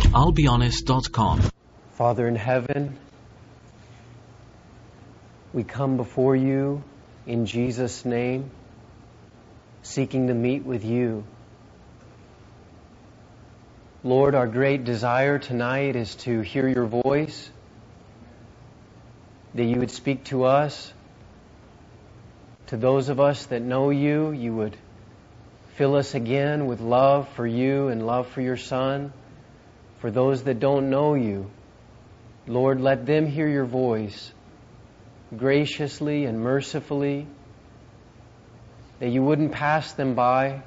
I'llBeHonest.com. Father in heaven, we come before you in Jesus' name, seeking to meet with you. Lord, our great desire tonight is to hear your voice, that you would speak to us. To those of us that know you, you would fill us again with love for you and love for your Son. For those that don't know you, Lord, let them hear your voice graciously and mercifully, that you wouldn't pass them by.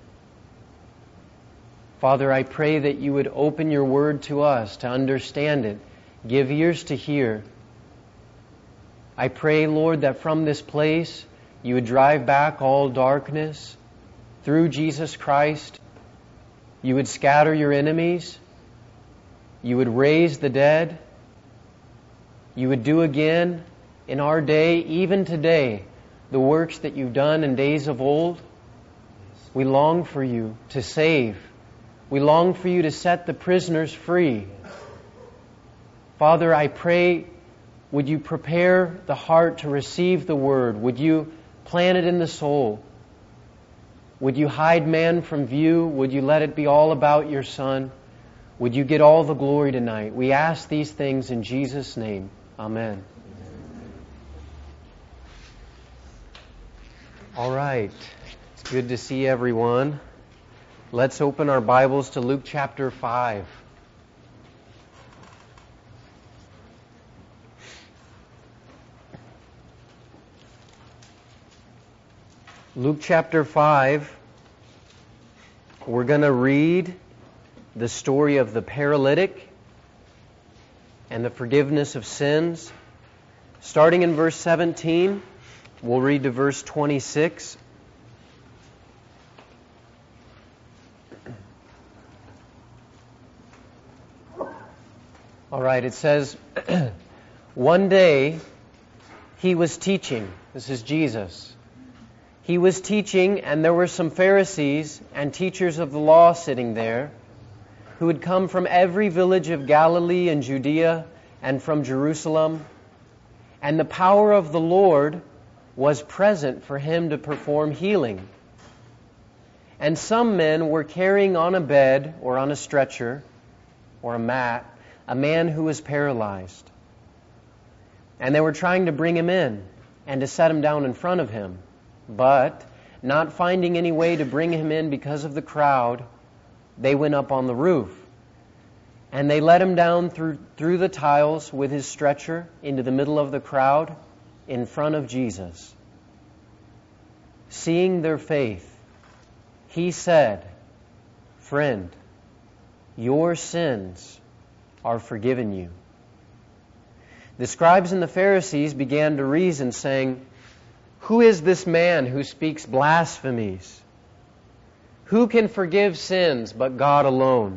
Father, I pray that you would open your word to us to understand it, give ears to hear. I pray, Lord, that from this place you would drive back all darkness through Jesus Christ. You would scatter your enemies. You would raise the dead. You would do again in our day, even today, the works that you've done in days of old. We long for you to save. We long for you to set the prisoners free. Father, I pray, would you prepare the heart to receive the word? Would you plant it in the soul? Would you hide man from view? Would you let it be all about your Son? Would you get all the glory tonight? We ask these things in Jesus' name. Amen. All right. It's good to see everyone. Let's open our Bibles to Luke chapter 5. Luke chapter 5, we're going to read the story of the paralytic and the forgiveness of sins. Starting in verse 17, we'll read to verse 26. All right, it says, one day he was teaching. This is Jesus. He was teaching, and there were some Pharisees and teachers of the law sitting there who had come from every village of Galilee and Judea and from Jerusalem. And the power of the Lord was present for him to perform healing. And some men were carrying on a bed or on a stretcher or a mat a man who was paralyzed. And they were trying to bring him in and to set him down in front of him. But, not finding any way to bring him in because of the crowd, they went up on the roof. And they let him down through the tiles with his stretcher into the middle of the crowd in front of Jesus. Seeing their faith, he said, "Friend, your sins are forgiven you." The scribes and the Pharisees began to reason, saying, "Who is this man who speaks blasphemies? Who can forgive sins but God alone?"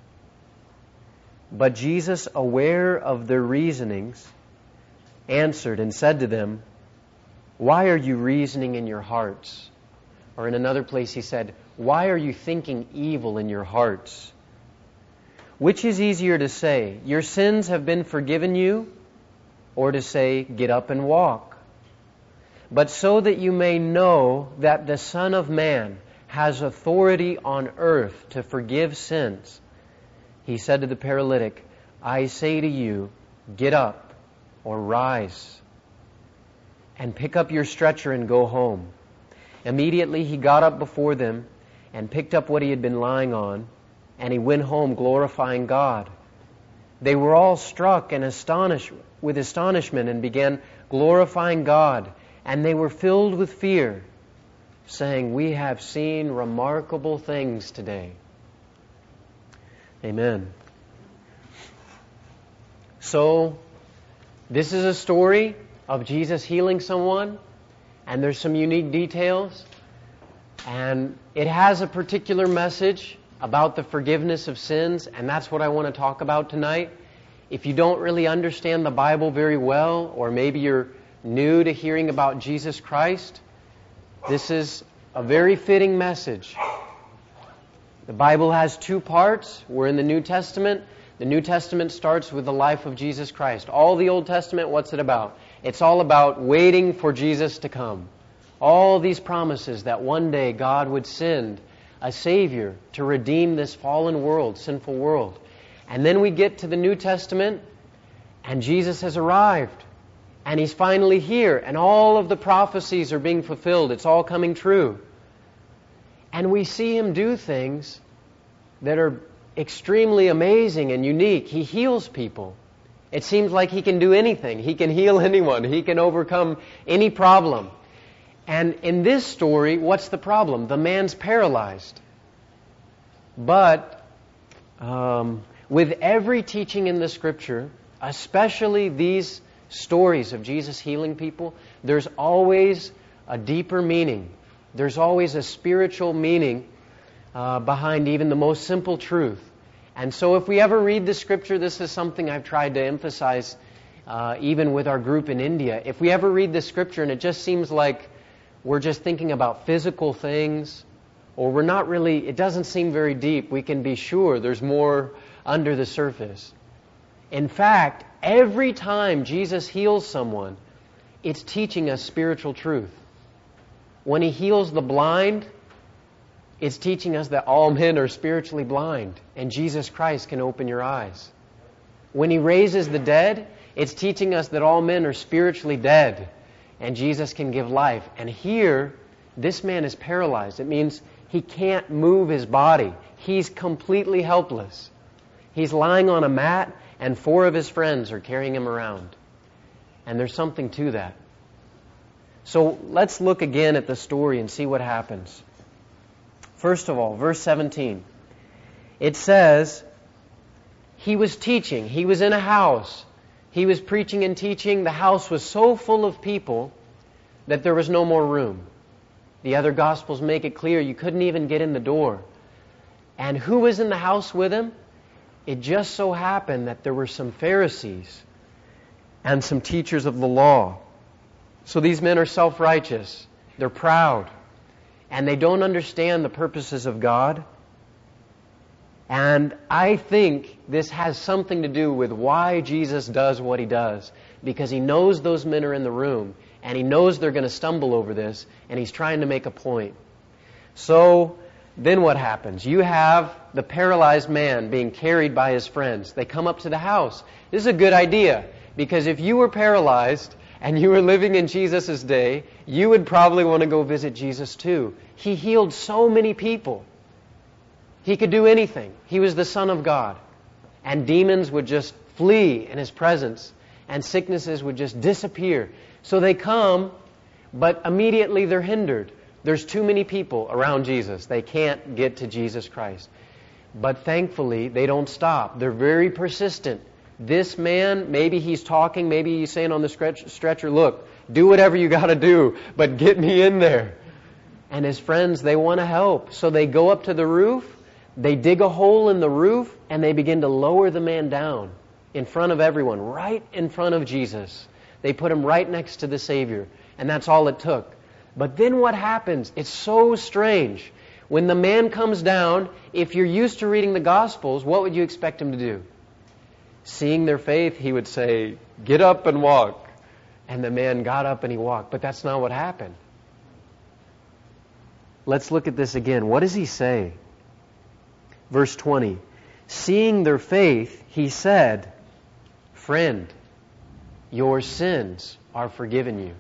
But Jesus, aware of their reasonings, answered and said to them, "Why are you reasoning in your hearts?" Or in another place he said, "Why are you thinking evil in your hearts? Which is easier to say, 'Your sins have been forgiven you,' or to say, 'Get up and walk'? But so that you may know that the Son of Man has authority on earth to forgive sins," he said to the paralytic, "I say to you, get up," or rise, "and pick up your stretcher and go home." Immediately he got up before them and picked up what he had been lying on, and he went home glorifying God. They were all struck and astonished with astonishment and began glorifying God, and they were filled with fear, saying, "We have seen remarkable things today." Amen. So, this is a story of Jesus healing someone, and there's some unique details, and it has a particular message about the forgiveness of sins, and that's what I want to talk about tonight. If you don't really understand the Bible very well, or maybe you're new to hearing about Jesus Christ, this is a very fitting message. The Bible has two parts. We're in the New Testament. The New Testament starts with the life of Jesus Christ. All the Old Testament, what's it about? It's all about waiting for Jesus to come. All these promises that one day God would send a Savior to redeem this fallen world, sinful world. And then we get to the New Testament, and Jesus has arrived. And He's finally here. And all of the prophecies are being fulfilled. It's all coming true. And we see Him do things that are extremely amazing and unique. He heals people. It seems like He can do anything. He can heal anyone. He can overcome any problem. And in this story, what's the problem? The man's paralyzed. But with every teaching in the Scripture, especially these stories of Jesus healing people, there's always a deeper meaning. There's always a spiritual meaning behind even the most simple truth. And so if we ever read the Scripture, this is something I've tried to emphasize even with our group in India. If we ever read the Scripture and it just seems like we're just thinking about physical things, or we're not really, it doesn't seem very deep, we can be sure there's more under the surface. In fact, every time Jesus heals someone, it's teaching us spiritual truth. When He heals the blind, it's teaching us that all men are spiritually blind, and Jesus Christ can open your eyes. When He raises the dead, it's teaching us that all men are spiritually dead, and Jesus can give life. And here, this man is paralyzed. It means he can't move his body. He's completely helpless. He's lying on a mat, and 4 of his friends are carrying him around. And there's something to that. So let's look again at the story and see what happens. First of all, verse 17. It says, He was teaching. He was in a house. He was preaching and teaching. The house was so full of people that there was no more room. The other Gospels make it clear you couldn't even get in the door. And who was in the house with Him? It just so happened that there were some Pharisees and some teachers of the law. So these men are self-righteous. They're proud. And they don't understand the purposes of God. And I think this has something to do with why Jesus does what He does. Because He knows those men are in the room. And He knows they're going to stumble over this. And He's trying to make a point. So then what happens? You have the paralyzed man being carried by his friends. They come up to the house. This is a good idea. Because if you were paralyzed and you were living in Jesus' day, you would probably want to go visit Jesus too. He healed so many people. He could do anything. He was the Son of God. And demons would just flee in His presence. And sicknesses would just disappear. So they come, but immediately they're hindered. There's too many people around Jesus. They can't get to Jesus Christ. But thankfully, they don't stop. They're very persistent. This man, maybe he's talking, maybe he's saying on the stretcher, look, do whatever you got to do, but get me in there. And his friends, they want to help. So they go up to the roof, they dig a hole in the roof, and they begin to lower the man down in front of everyone, right in front of Jesus. They put Him right next to the Savior. And that's all it took. But then what happens? It's so strange. When the man comes down, if you're used to reading the Gospels, what would you expect him to do? Seeing their faith, he would say, get up and walk. And the man got up and he walked. But that's not what happened. Let's look at this again. What does he say? Verse 20. Seeing their faith, he said, Friend, your sins are forgiven you.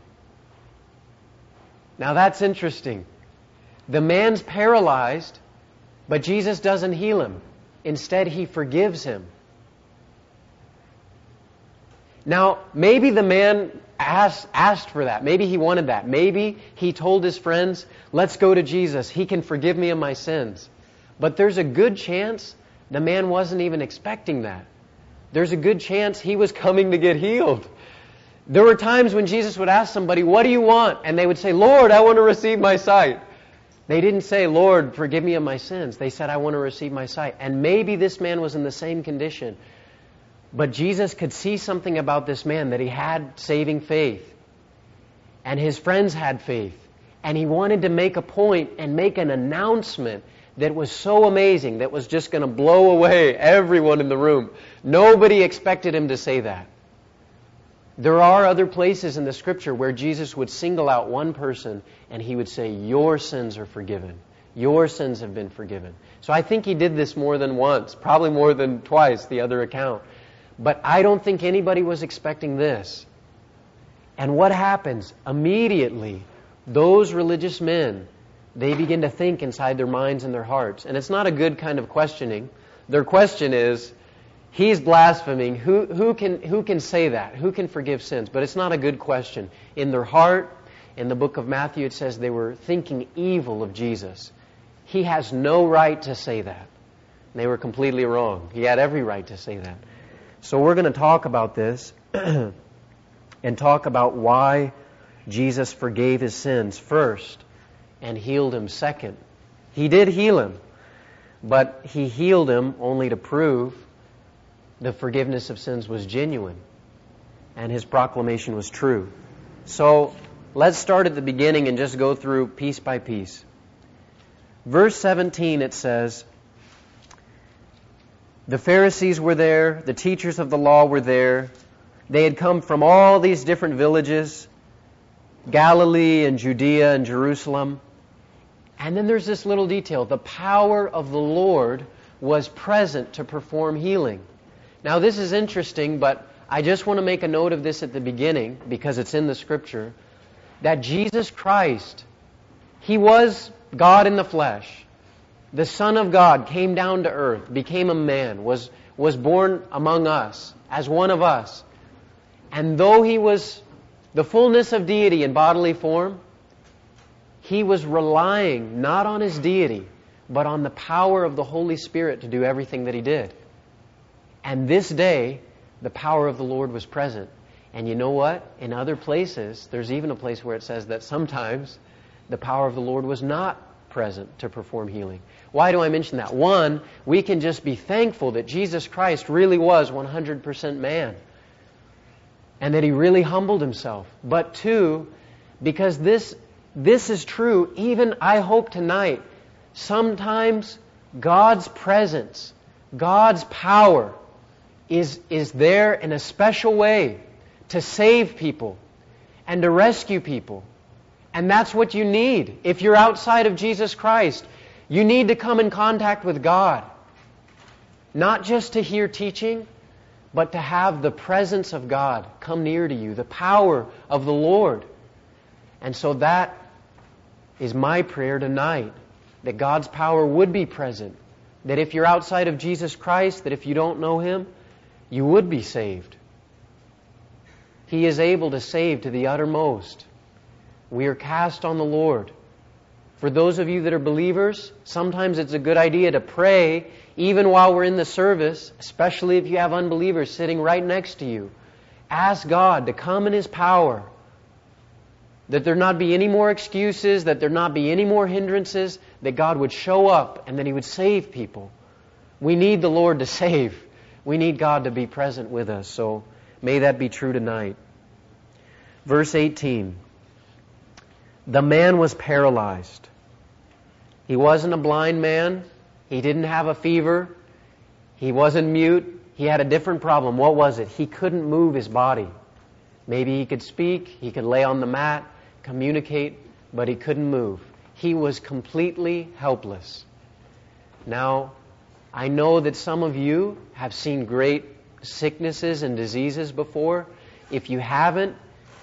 Now that's interesting. The man's paralyzed, but Jesus doesn't heal him. Instead, He forgives him. Now, maybe the man asked for that. Maybe he wanted that. Maybe he told his friends, let's go to Jesus. He can forgive me of my sins. But there's a good chance the man wasn't even expecting that. There's a good chance he was coming to get healed. There were times when Jesus would ask somebody, what do you want? And they would say, Lord, I want to receive my sight. They didn't say, Lord, forgive me of my sins. They said, I want to receive my sight. And maybe this man was in the same condition. But Jesus could see something about this man, that he had saving faith. And his friends had faith. And He wanted to make a point and make an announcement that was so amazing, that was just going to blow away everyone in the room. Nobody expected him to say that. There are other places in the Scripture where Jesus would single out one person and he would say, your sins are forgiven. Your sins have been forgiven. So I think he did this more than once, probably more than twice, the other account. But I don't think anybody was expecting this. And what happens? Immediately, those religious men, they begin to think inside their minds and their hearts. And it's not a good kind of questioning. Their question is, he's blaspheming. Who can say that? Who can forgive sins? But it's not a good question. In their heart, in the book of Matthew, it says they were thinking evil of Jesus. He has no right to say that. And they were completely wrong. He had every right to say that. So we're going to talk about this and talk about why Jesus forgave his sins first and healed him second. He did heal him, but he healed him only to prove the forgiveness of sins was genuine and his proclamation was true. So let's start at the beginning and just go through piece by piece. Verse 17, it says, the Pharisees were there, the teachers of the law were there. They had come from all these different villages, Galilee and Judea and Jerusalem. And then there's this little detail. The power of the Lord was present to perform healing. Now this is interesting, but I just want to make a note of this at the beginning because it's in the Scripture, that Jesus Christ, He was God in the flesh. The Son of God came down to earth, became a man, was born among us, as one of us. And though He was the fullness of deity in bodily form, He was relying not on His deity, but on the power of the Holy Spirit to do everything that He did. And this day, the power of the Lord was present. And you know what? In other places, there's even a place where it says that sometimes the power of the Lord was not present to perform healing. Why do I mention that? One, we can just be thankful that Jesus Christ really was 100% man and that He really humbled Himself. But two, because this is true, even I hope tonight, sometimes God's presence, God's power is there in a special way to save people and to rescue people. And that's what you need. If you're outside of Jesus Christ, you need to come in contact with God. Not just to hear teaching, but to have the presence of God come near to you, the power of the Lord. And so that is my prayer tonight, that God's power would be present. That if you're outside of Jesus Christ, that if you don't know Him, you would be saved. He is able to save to the uttermost. We are cast on the Lord. For those of you that are believers, sometimes it's a good idea to pray even while we're in the service, especially if you have unbelievers sitting right next to you. Ask God to come in His power, that there not be any more excuses, that there not be any more hindrances, that God would show up and that He would save people. We need the Lord to save. We need God to be present with us. So may that be true tonight. Verse 18. The man was paralyzed. He wasn't a blind man. He didn't have a fever. He wasn't mute. He had a different problem. What was it? He couldn't move his body. Maybe he could speak. He could lay on the mat, communicate, but he couldn't move. He was completely helpless. Now, I know that some of you have seen great sicknesses and diseases before. If you haven't,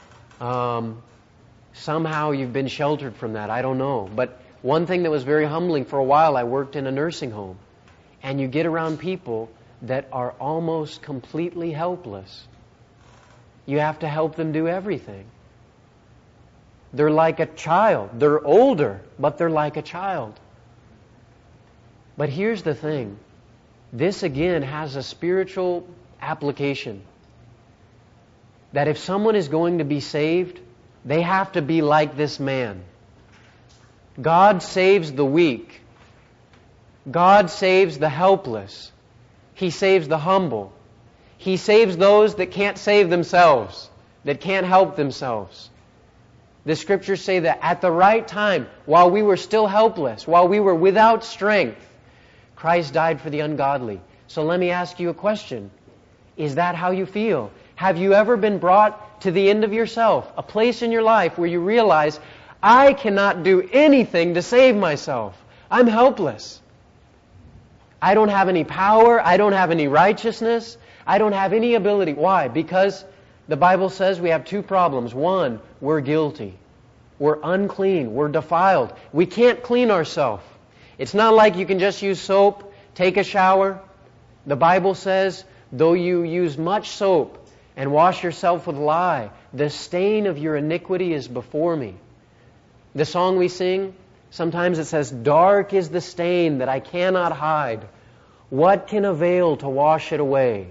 somehow you've been sheltered from that. I don't know. But one thing that was very humbling, for a while I worked in a nursing home. And you get around people that are almost completely helpless. You have to help them do everything. They're like a child. They're older, but they're like a child. But here's the thing. This again has a spiritual application. That if someone is going to be saved, they have to be like this man. God saves the weak. God saves the helpless. He saves the humble. He saves those that can't save themselves, that can't help themselves. The Scriptures say that at the right time, while we were still helpless, while we were without strength, Christ died for the ungodly. So let me ask you a question. Is that how you feel? Have you ever been brought to the end of yourself, a place in your life where you realize, I cannot do anything to save myself. I'm helpless. I don't have any power. I don't have any righteousness. I don't have any ability. Why? Because the Bible says we have two problems. One, we're guilty. We're unclean. We're defiled. We can't clean ourselves. It's not like you can just use soap, take a shower. The Bible says, though you use much soap and wash yourself with lye, the stain of your iniquity is before me. The song we sing, sometimes it says, dark is the stain that I cannot hide. What can avail to wash it away?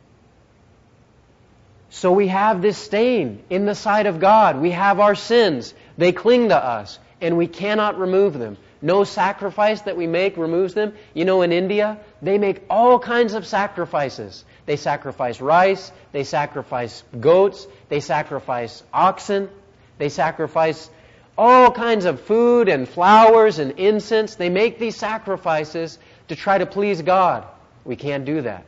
So we have this stain in the sight of God. We have our sins. They cling to us, and we cannot remove them. No sacrifice that we make removes them. You know, in India, they make all kinds of sacrifices. They sacrifice rice, they sacrifice goats, they sacrifice oxen, they sacrifice all kinds of food and flowers and incense. They make these sacrifices to try to please God. We can't do that.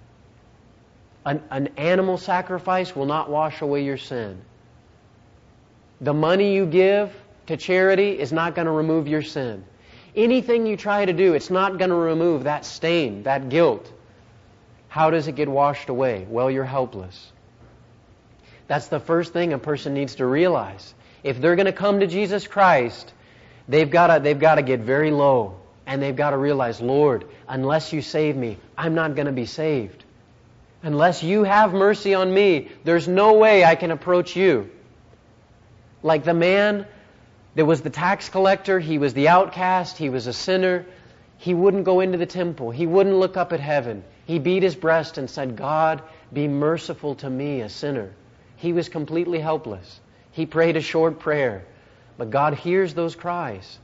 An animal sacrifice will not wash away your sin. The money you give to charity is not going to remove your sin. Anything you try to do, it's not going to remove that stain, that guilt. How does it get washed away? Well, you're helpless. That's the first thing a person needs to realize. If they're going to come to Jesus Christ, they've got to get very low. And they've got to realize, Lord, unless you save me, I'm not going to be saved. Unless you have mercy on me, there's no way I can approach you. Like the man that was the tax collector, he was the outcast, he was a sinner. He wouldn't go into the temple. He wouldn't look up at heaven. He beat his breast and said, God, be merciful to me, a sinner. He was completely helpless. He prayed a short prayer, but God hears those cries.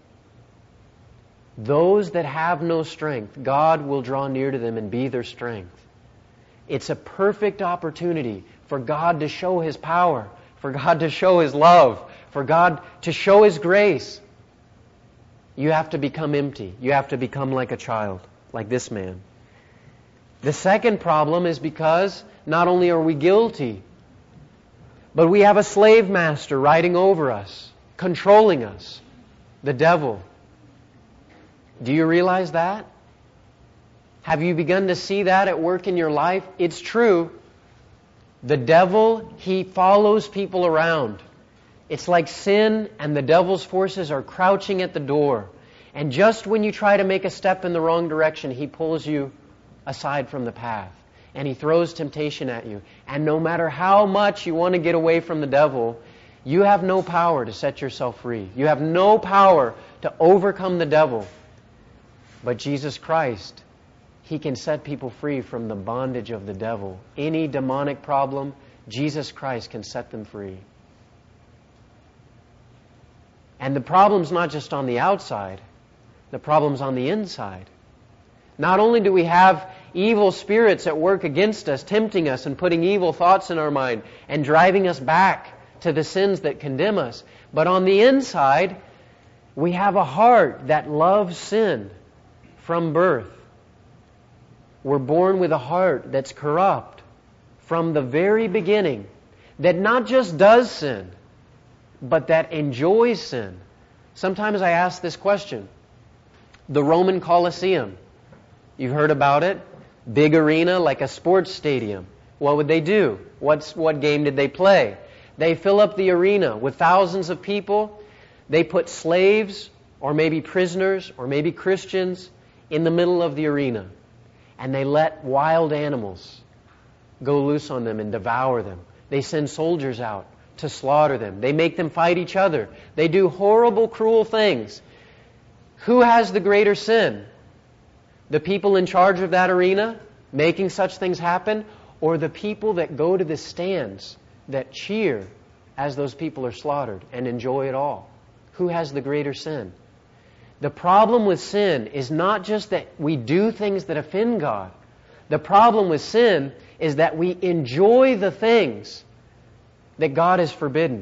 Those that have no strength, God will draw near to them and be their strength. It's a perfect opportunity for God to show His power, for God to show His love, for God to show His grace. You have to become empty. You have to become like a child, like this man. The second problem is because not only are we guilty, but we have a slave master riding over us, controlling us, the devil. Do you realize that? Have you begun to see that at work in your life? It's true. The devil, he follows people around. It's like sin and the devil's forces are crouching at the door. And just when you try to make a step in the wrong direction, he pulls you aside from the path. And he throws temptation at you. And no matter how much you want to get away from the devil, you have no power to set yourself free. You have no power to overcome the devil. But Jesus Christ, He can set people free from the bondage of the devil. Any demonic problem, Jesus Christ can set them free. And the problem's not just on the outside, the problem's on the inside. Not only do we have evil spirits at work against us, tempting us and putting evil thoughts in our mind and driving us back to the sins that condemn us, but on the inside, we have a heart that loves sin from birth. We're born with a heart that's corrupt from the very beginning, that not just does sin, but that enjoys sin. Sometimes I ask this question. The Roman Colosseum, you've heard about it? Big arena like a sports stadium. What would they do? What game did they play? They fill up the arena with thousands of people. They put slaves, or maybe prisoners, or maybe Christians in the middle of the arena. And they let wild animals go loose on them and devour them. They send soldiers out to slaughter them. They make them fight each other. They do horrible, cruel things. Who has the greater sin? The people in charge of that arena, making such things happen, or the people that go to the stands that cheer as those people are slaughtered and enjoy it all? Who has the greater sin? The problem with sin is not just that we do things that offend God. The problem with sin is that we enjoy the things that God has forbidden.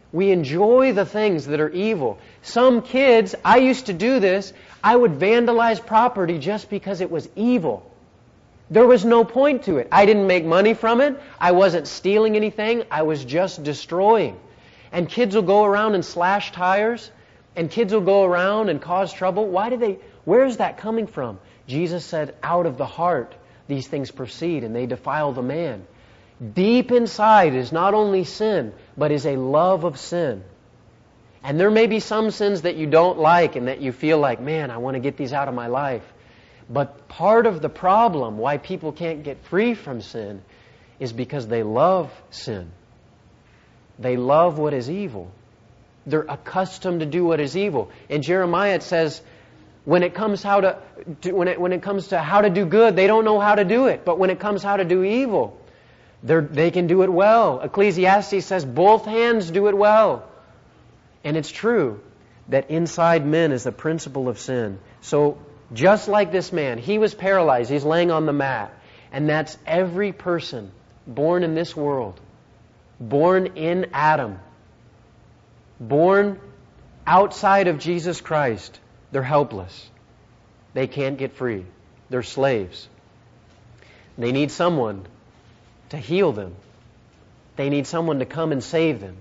We enjoy the things that are evil. Some kids, I used to do this, I would vandalize property just because it was evil. There was no point to it. I didn't make money from it. I wasn't stealing anything. I was just destroying. And kids will go around and slash tires, and kids will go around and cause trouble. Where is that coming from? Jesus said, out of the heart these things proceed, and they defile the man. Deep inside is not only sin, but is a love of sin. And there may be some sins that you don't like and that you feel like, man, I want to get these out of my life. But part of the problem why people can't get free from sin is because they love sin. They love what is evil. They're accustomed to do what is evil. In Jeremiah it says, when it comes to how to do good, they don't know how to do it. But when it comes how to do evil, they can do it well. Ecclesiastes says both hands do it well. And it's true that inside men is the principle of sin. So just like this man, he was paralyzed. He's laying on the mat. And that's every person born in this world, born in Adam, born outside of Jesus Christ. They're helpless. They can't get free. They're slaves. They need someone to heal them. They need someone to come and save them.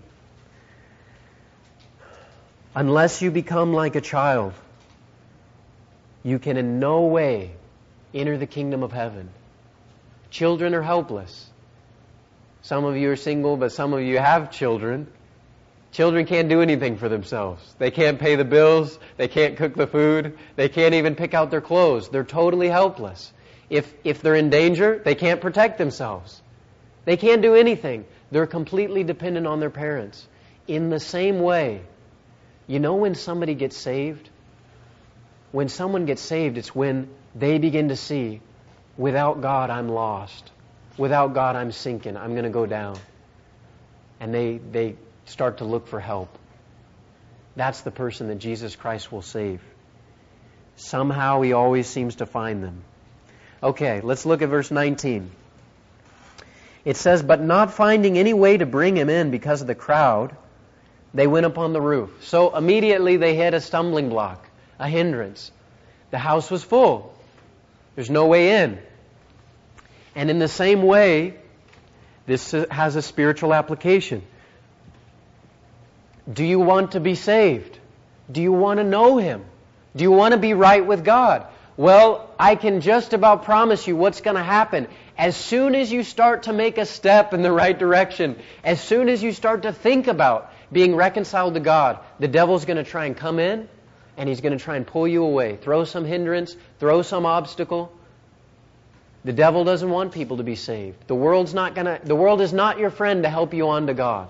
Unless you become like a child, you can in no way enter the kingdom of heaven. Children are helpless. Some of you are single, but some of you have children. Children can't do anything for themselves. They can't pay the bills. They can't cook the food. They can't even pick out their clothes. They're totally helpless. If they're in danger, they can't protect themselves. They can't do anything. They're completely dependent on their parents. In the same way, you know when somebody gets saved? When someone gets saved, it's when they begin to see, without God, I'm lost. Without God, I'm sinking. I'm going to go down. And they start to look for help. That's the person that Jesus Christ will save. Somehow He always seems to find them. Okay, let's look at verse 19. It says, but not finding any way to bring him in because of the crowd, they went up on the roof. So immediately they hit a stumbling block, a hindrance. The house was full. There's no way in. And in the same way, this has a spiritual application. Do you want to be saved? Do you want to know Him? Do you want to be right with God? Well, I can just about promise you what's going to happen. As soon as you start to make a step in the right direction, as soon as you start to think about being reconciled to God, the devil's going to try and come in, and he's going to try and pull you away. Throw some hindrance, throw some obstacle. The devil doesn't want people to be saved. The world is not your friend to help you on to God.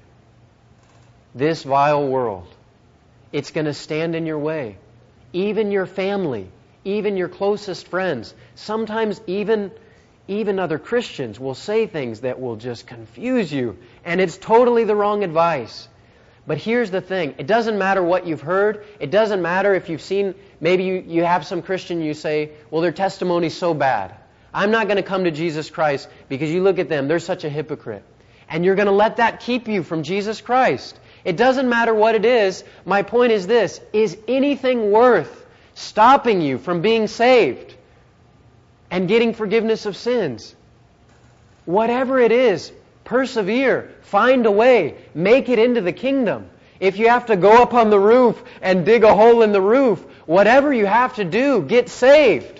This vile world, it's going to stand in your way. Even your family, even your closest friends, sometimes even other Christians will say things that will just confuse you, and it's totally the wrong advice. But here's the thing. It doesn't matter what you've heard. It doesn't matter if you've seen, maybe you have some Christian, you say, well, their testimony's so bad. I'm not going to come to Jesus Christ because you look at them, they're such a hypocrite. And you're going to let that keep you from Jesus Christ. It doesn't matter what it is. My point is this. Is anything worth stopping you from being saved and getting forgiveness of sins? Whatever it is, persevere. Find a way. Make it into the kingdom. If you have to go up on the roof and dig a hole in the roof, whatever you have to do, get saved.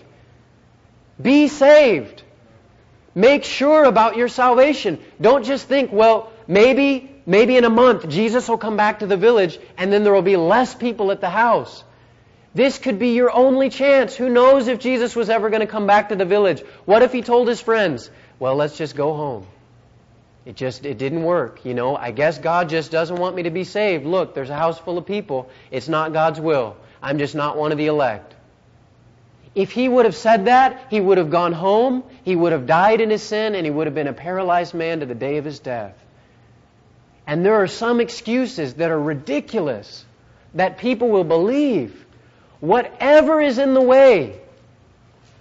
Be saved. Make sure about your salvation. Don't just think, well, maybe in a month Jesus will come back to the village and then there will be less people at the house. This could be your only chance. Who knows if Jesus was ever going to come back to the village? What if He told His friends, well, let's just go home. It didn't work. I guess God just doesn't want me to be saved. Look, there's a house full of people. It's not God's will. I'm just not one of the elect. If He would have said that, He would have gone home, He would have died in His sin, and He would have been a paralyzed man to the day of His death. And there are some excuses that are ridiculous that people will believe. Whatever is in the way,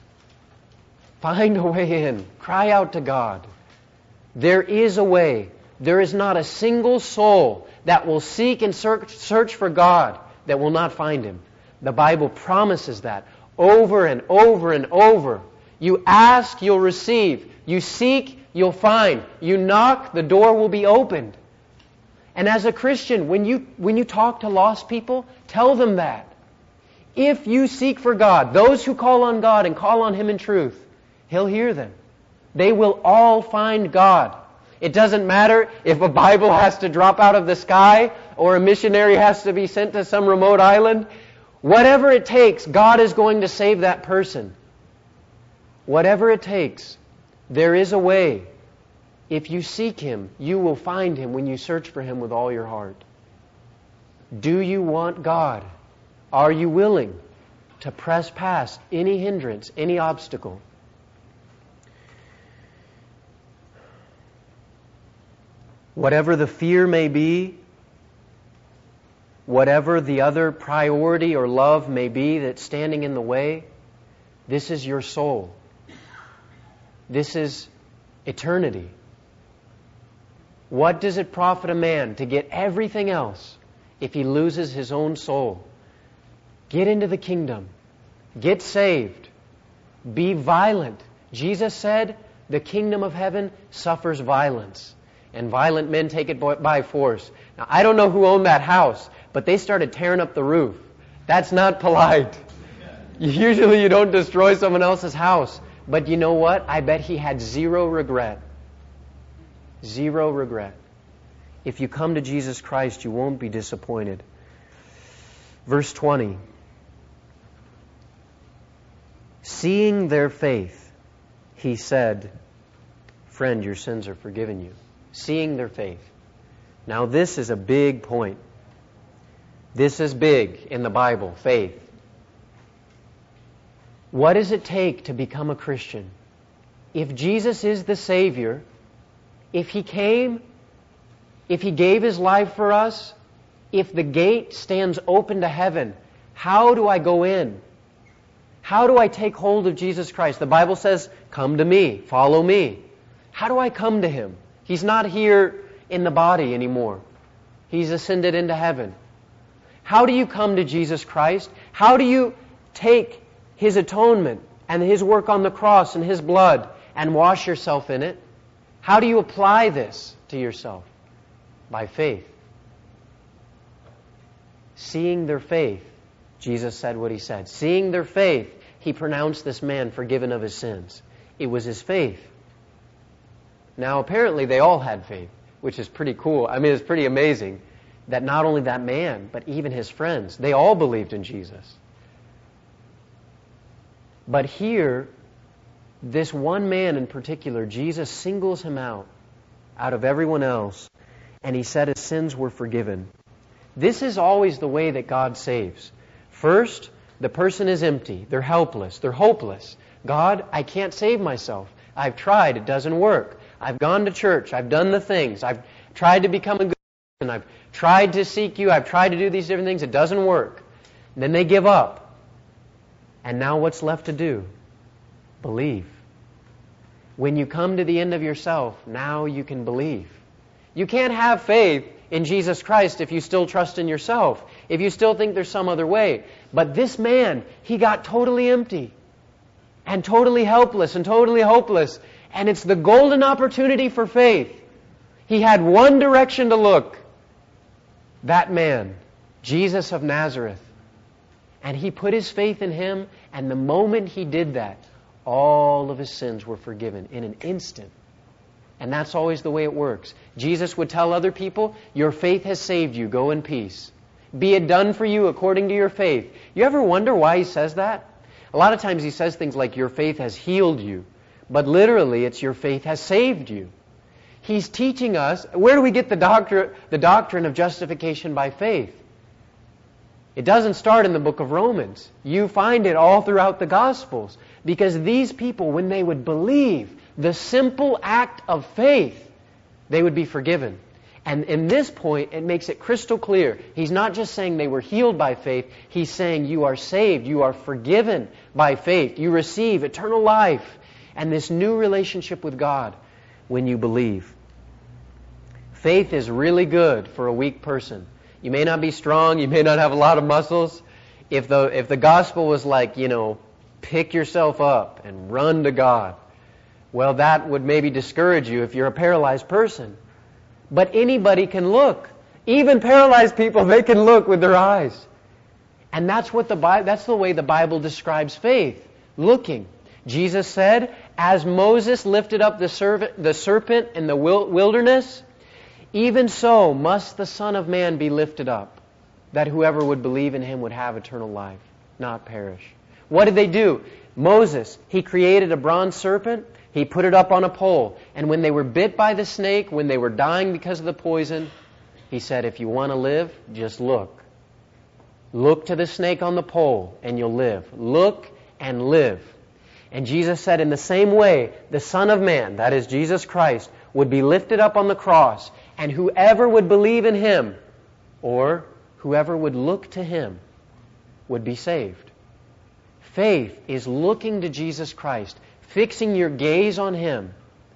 find a way in. Cry out to God. There is a way. There is not a single soul that will seek and search for God that will not find Him. The Bible promises that over and over and over. You ask, you'll receive. You seek, you'll find. You knock, the door will be opened. And as a Christian, when you talk to lost people, tell them that. If you seek for God, those who call on God and call on Him in truth, He'll hear them. They will all find God. It doesn't matter if a Bible has to drop out of the sky or a missionary has to be sent to some remote island. Whatever it takes, God is going to save that person. Whatever it takes, there is a way. If you seek Him, you will find Him when you search for Him with all your heart. Do you want God? Are you willing to press past any hindrance, any obstacle? Whatever the fear may be, whatever the other priority or love may be that's standing in the way, this is your soul. This is eternity. What does it profit a man to get everything else if he loses his own soul? Get into the kingdom. Get saved. Be violent. Jesus said, the kingdom of heaven suffers violence, and violent men take it by force. Now, I don't know who owned that house, but they started tearing up the roof. That's not polite. Usually you don't destroy someone else's house. But you know what? I bet he had zero regret. Zero regret. If you come to Jesus Christ, you won't be disappointed. Verse 20. Seeing their faith, He said, "Friend, your sins are forgiven you." Seeing their faith. Now this is a big point. This is big in the Bible, faith. What does it take to become a Christian? If Jesus is the Savior, if He came, if He gave His life for us, if the gate stands open to heaven, how do I go in? How do I take hold of Jesus Christ? The Bible says, "Come to me, follow me." How do I come to Him? He's not here in the body anymore. He's ascended into heaven. How do you come to Jesus Christ? How do you take His atonement and His work on the cross and His blood and wash yourself in it? How do you apply this to yourself? By faith. Seeing their faith, Jesus said what He said. Seeing their faith, He pronounced this man forgiven of his sins. It was his faith. Now apparently they all had faith, which is pretty cool. I mean, it's pretty amazing that not only that man, but even his friends, they all believed in Jesus. But here, this one man in particular, Jesus singles him out of everyone else, and He said his sins were forgiven. This is always the way that God saves. First, the person is empty. They're helpless. They're hopeless. God, I can't save myself. I've tried. It doesn't work. I've gone to church. I've done the things. I've tried to become a good person. I've tried to seek You. I've tried to do these different things. It doesn't work. Then they give up. And now what's left to do? Believe. When you come to the end of yourself, now you can believe. You can't have faith in Jesus Christ if you still trust in yourself, if you still think there's some other way. But this man, he got totally empty and totally helpless and totally hopeless. And it's the golden opportunity for faith. He had one direction to look. That man, Jesus of Nazareth. And he put his faith in Him, and the moment he did that, all of his sins were forgiven in an instant. And that's always the way it works. Jesus would tell other people, "Your faith has saved you. Go in peace. Be it done for you according to your faith." You ever wonder why He says that? A lot of times He says things like, "Your faith has healed you." But literally, it's "your faith has saved you." He's teaching us, where do we get the doctrine of justification by faith? It doesn't start in the book of Romans. You find it all throughout the Gospels. Because these people, when they would believe the simple act of faith, they would be forgiven. And in this point, it makes it crystal clear. He's not just saying they were healed by faith. He's saying you are saved. You are forgiven by faith. You receive eternal life and this new relationship with God when you believe. Faith is really good for a weak person. You may not be strong, you may not have a lot of muscles. If the gospel was like, pick yourself up and run to God, well, that would maybe discourage you if you're a paralyzed person. But anybody can look. Even paralyzed people, they can look with their eyes. And that's the way the Bible describes faith. Looking. Jesus said, as Moses lifted up the serpent in the wilderness, even so must the Son of Man be lifted up, that whoever would believe in Him would have eternal life, not perish. What did they do? Moses, he created a bronze serpent. He put it up on a pole. And when they were bit by the snake, when they were dying because of the poison, he said, if you want to live, just look. Look to the snake on the pole and you'll live. Look and live. And Jesus said in the same way, the Son of Man, that is Jesus Christ, would be lifted up on the cross, and whoever would believe in Him, or whoever would look to Him, would be saved. Faith is looking to Jesus Christ, fixing your gaze on Him.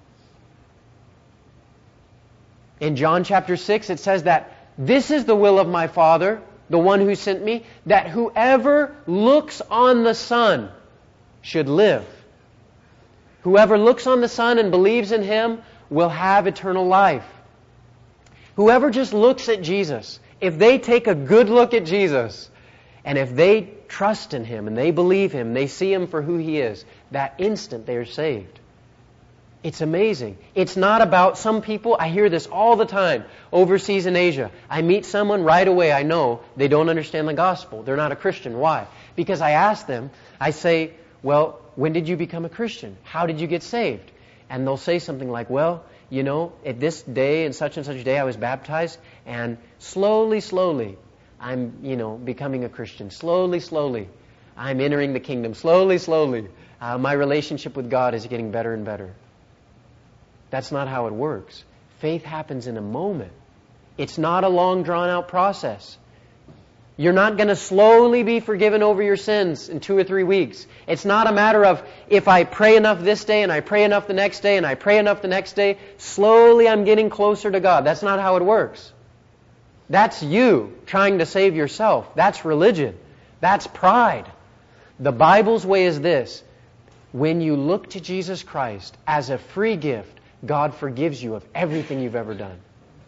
In John chapter 6, it says that this is the will of my Father, the one who sent me, that whoever looks on the Son should live. Whoever looks on the Son and believes in Him will have eternal life. Whoever just looks at Jesus, if they take a good look at Jesus, and if they trust in Him and they believe Him, they see Him for who He is, that instant they are saved. It's amazing. It's not about some people, I hear this all the time, overseas in Asia. I meet someone right away, I know they don't understand the gospel. They're not a Christian. Why? Because I ask them, I say, well, when did you become a Christian? How did you get saved? And they'll say something like, well, at this day and such day I was baptized, and slowly, I'm, becoming a Christian. Slowly, I'm entering the kingdom. Slowly, my relationship with God is getting better and better. That's not how it works. Faith happens in a moment. It's not a long, drawn-out process. You're not going to slowly be forgiven over your sins in 2 or 3 weeks. It's not a matter of, if I pray enough this day, and I pray enough the next day, and I pray enough the next day, slowly I'm getting closer to God. That's not how it works. That's you trying to save yourself. That's religion. That's pride. The Bible's way is this. When you look to Jesus Christ as a free gift, God forgives you of everything you've ever done.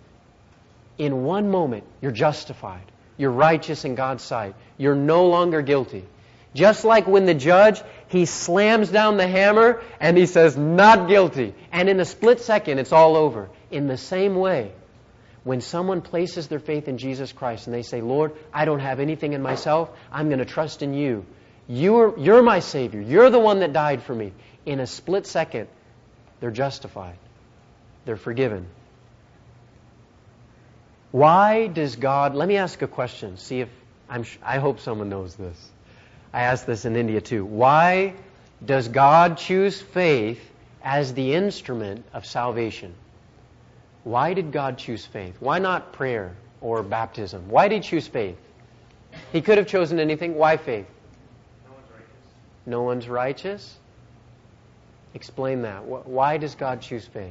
In one moment, you're justified. You're righteous in God's sight. You're no longer guilty. Just like when the judge, he slams down the hammer and he says, not guilty. And in a split second, it's all over. In the same way, when someone places their faith in Jesus Christ and they say, Lord, I don't have anything in myself. I'm going to trust in You. You're my Savior. You're the one that died for me. In a split second, they're justified. They're forgiven. Why does God... Let me ask a question. See if... I hope someone knows this. I asked this in India too. Why does God choose faith as the instrument of salvation? Why did God choose faith? Why not prayer or baptism? Why did He choose faith? He could have chosen anything. Why faith? No one's righteous. No one's righteous? Explain that. Why does God choose faith?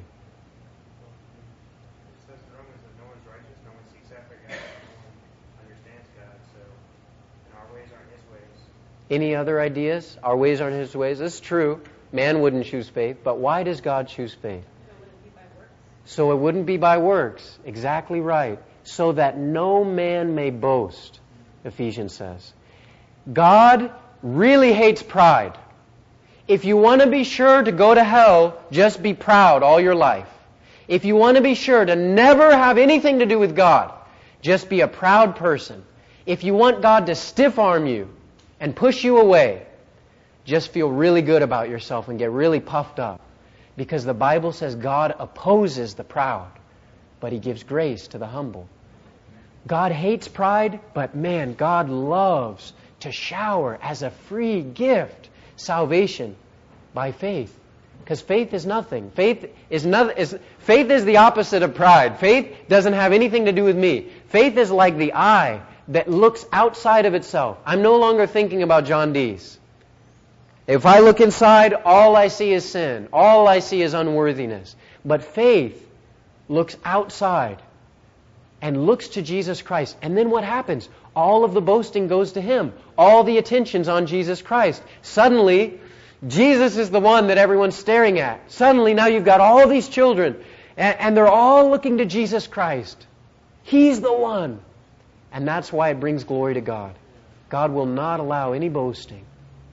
It says in Romans that no one's righteous, no one seeks after God, no one understands God, and our ways aren't His ways. Any other ideas? Our ways aren't His ways. This is true. Man wouldn't choose faith, but why does God choose faith? So it wouldn't be by works. Exactly right. So that no man may boast, Ephesians says. God really hates pride. If you want to be sure to go to hell, just be proud all your life. If you want to be sure to never have anything to do with God, just be a proud person. If you want God to stiff-arm you and push you away, just feel really good about yourself and get really puffed up. Because the Bible says God opposes the proud, but He gives grace to the humble. God hates pride, but man, God loves to shower as a free gift salvation by faith. Because faith is nothing. Faith is the opposite of pride. Faith doesn't have anything to do with me. Faith is like the eye that looks outside of itself. I'm no longer thinking about John Deese. If I look inside, all I see is sin. All I see is unworthiness. But faith looks outside and looks to Jesus Christ. And then what happens? All of the boasting goes to Him. All the attention's on Jesus Christ. Suddenly, Jesus is the one that everyone's staring at. Suddenly, now you've got all these children, and they're all looking to Jesus Christ. He's the one. And that's why it brings glory to God. God will not allow any boasting.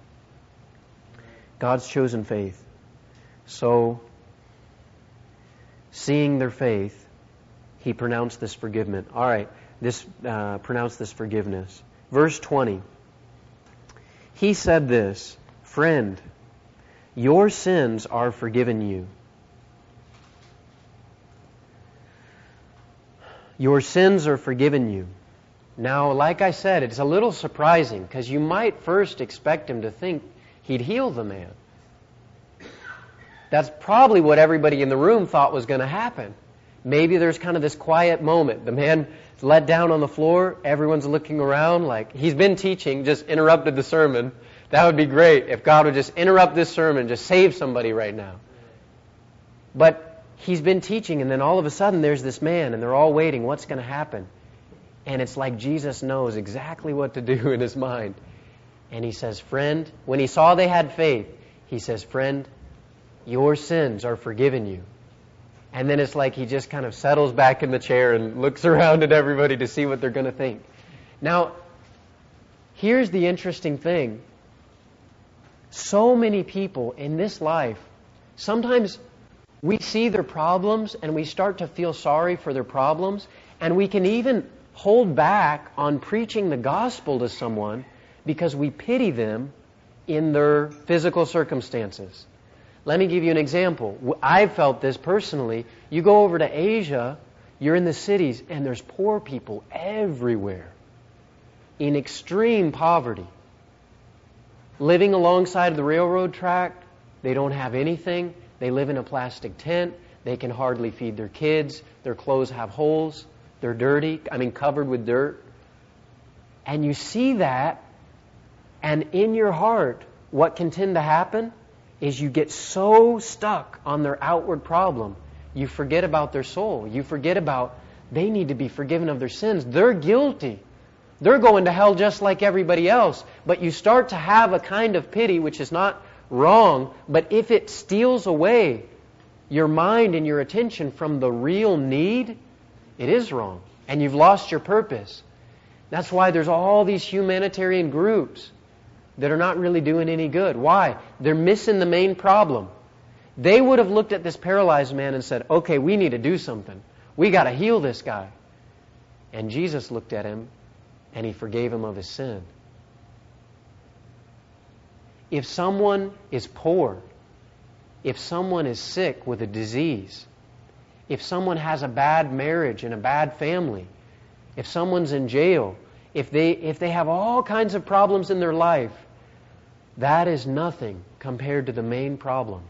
God's chosen faith. So, seeing their faith, He pronounced this forgiveness. All right, pronounced this forgiveness. Verse 20. He said this, "Friend, your sins are forgiven you." Your sins are forgiven you. Now, like I said, it's a little surprising because you might first expect Him to think He'd heal the man. That's probably what everybody in the room thought was going to happen. Maybe there's kind of this quiet moment. The man is let down on the floor. Everyone's looking around like he's been teaching, just interrupted the sermon. That would be great if God would just interrupt this sermon, just save somebody right now. But He's been teaching, and then all of a sudden there's this man, and they're all waiting. What's going to happen? And it's like Jesus knows exactly what to do in His mind. And He says, "Friend," when He saw they had faith, He says, "Friend, your sins are forgiven you." And then it's like He just kind of settles back in the chair and looks around at everybody to see what they're going to think. Now, here's the interesting thing. So many people in this life, sometimes we see their problems and we start to feel sorry for their problems, and we can even hold back on preaching the gospel to someone because we pity them in their physical circumstances. Let me give you an example. I've felt this personally. You go over to Asia, you're in the cities, and there's poor people everywhere in extreme poverty. Living alongside of the railroad track, they don't have anything. They live in a plastic tent. They can hardly feed their kids. Their clothes have holes. They're dirty, covered with dirt. And you see that, and in your heart, what can tend to happen is you get so stuck on their outward problem, you forget about their soul. You forget about they need to be forgiven of their sins. They're guilty. They're going to hell just like everybody else. But you start to have a kind of pity, which is not wrong, but if it steals away your mind and your attention from the real need, it is wrong. And you've lost your purpose. That's why there's all these humanitarian groups that are not really doing any good. Why? They're missing the main problem. They would have looked at this paralyzed man and said, "Okay, we need to do something. We got to heal this guy." And Jesus looked at him and He forgave him of his sin. If someone is poor, if someone is sick with a disease, if someone has a bad marriage and a bad family, if someone's in jail, if they have all kinds of problems in their life, that is nothing compared to the main problem.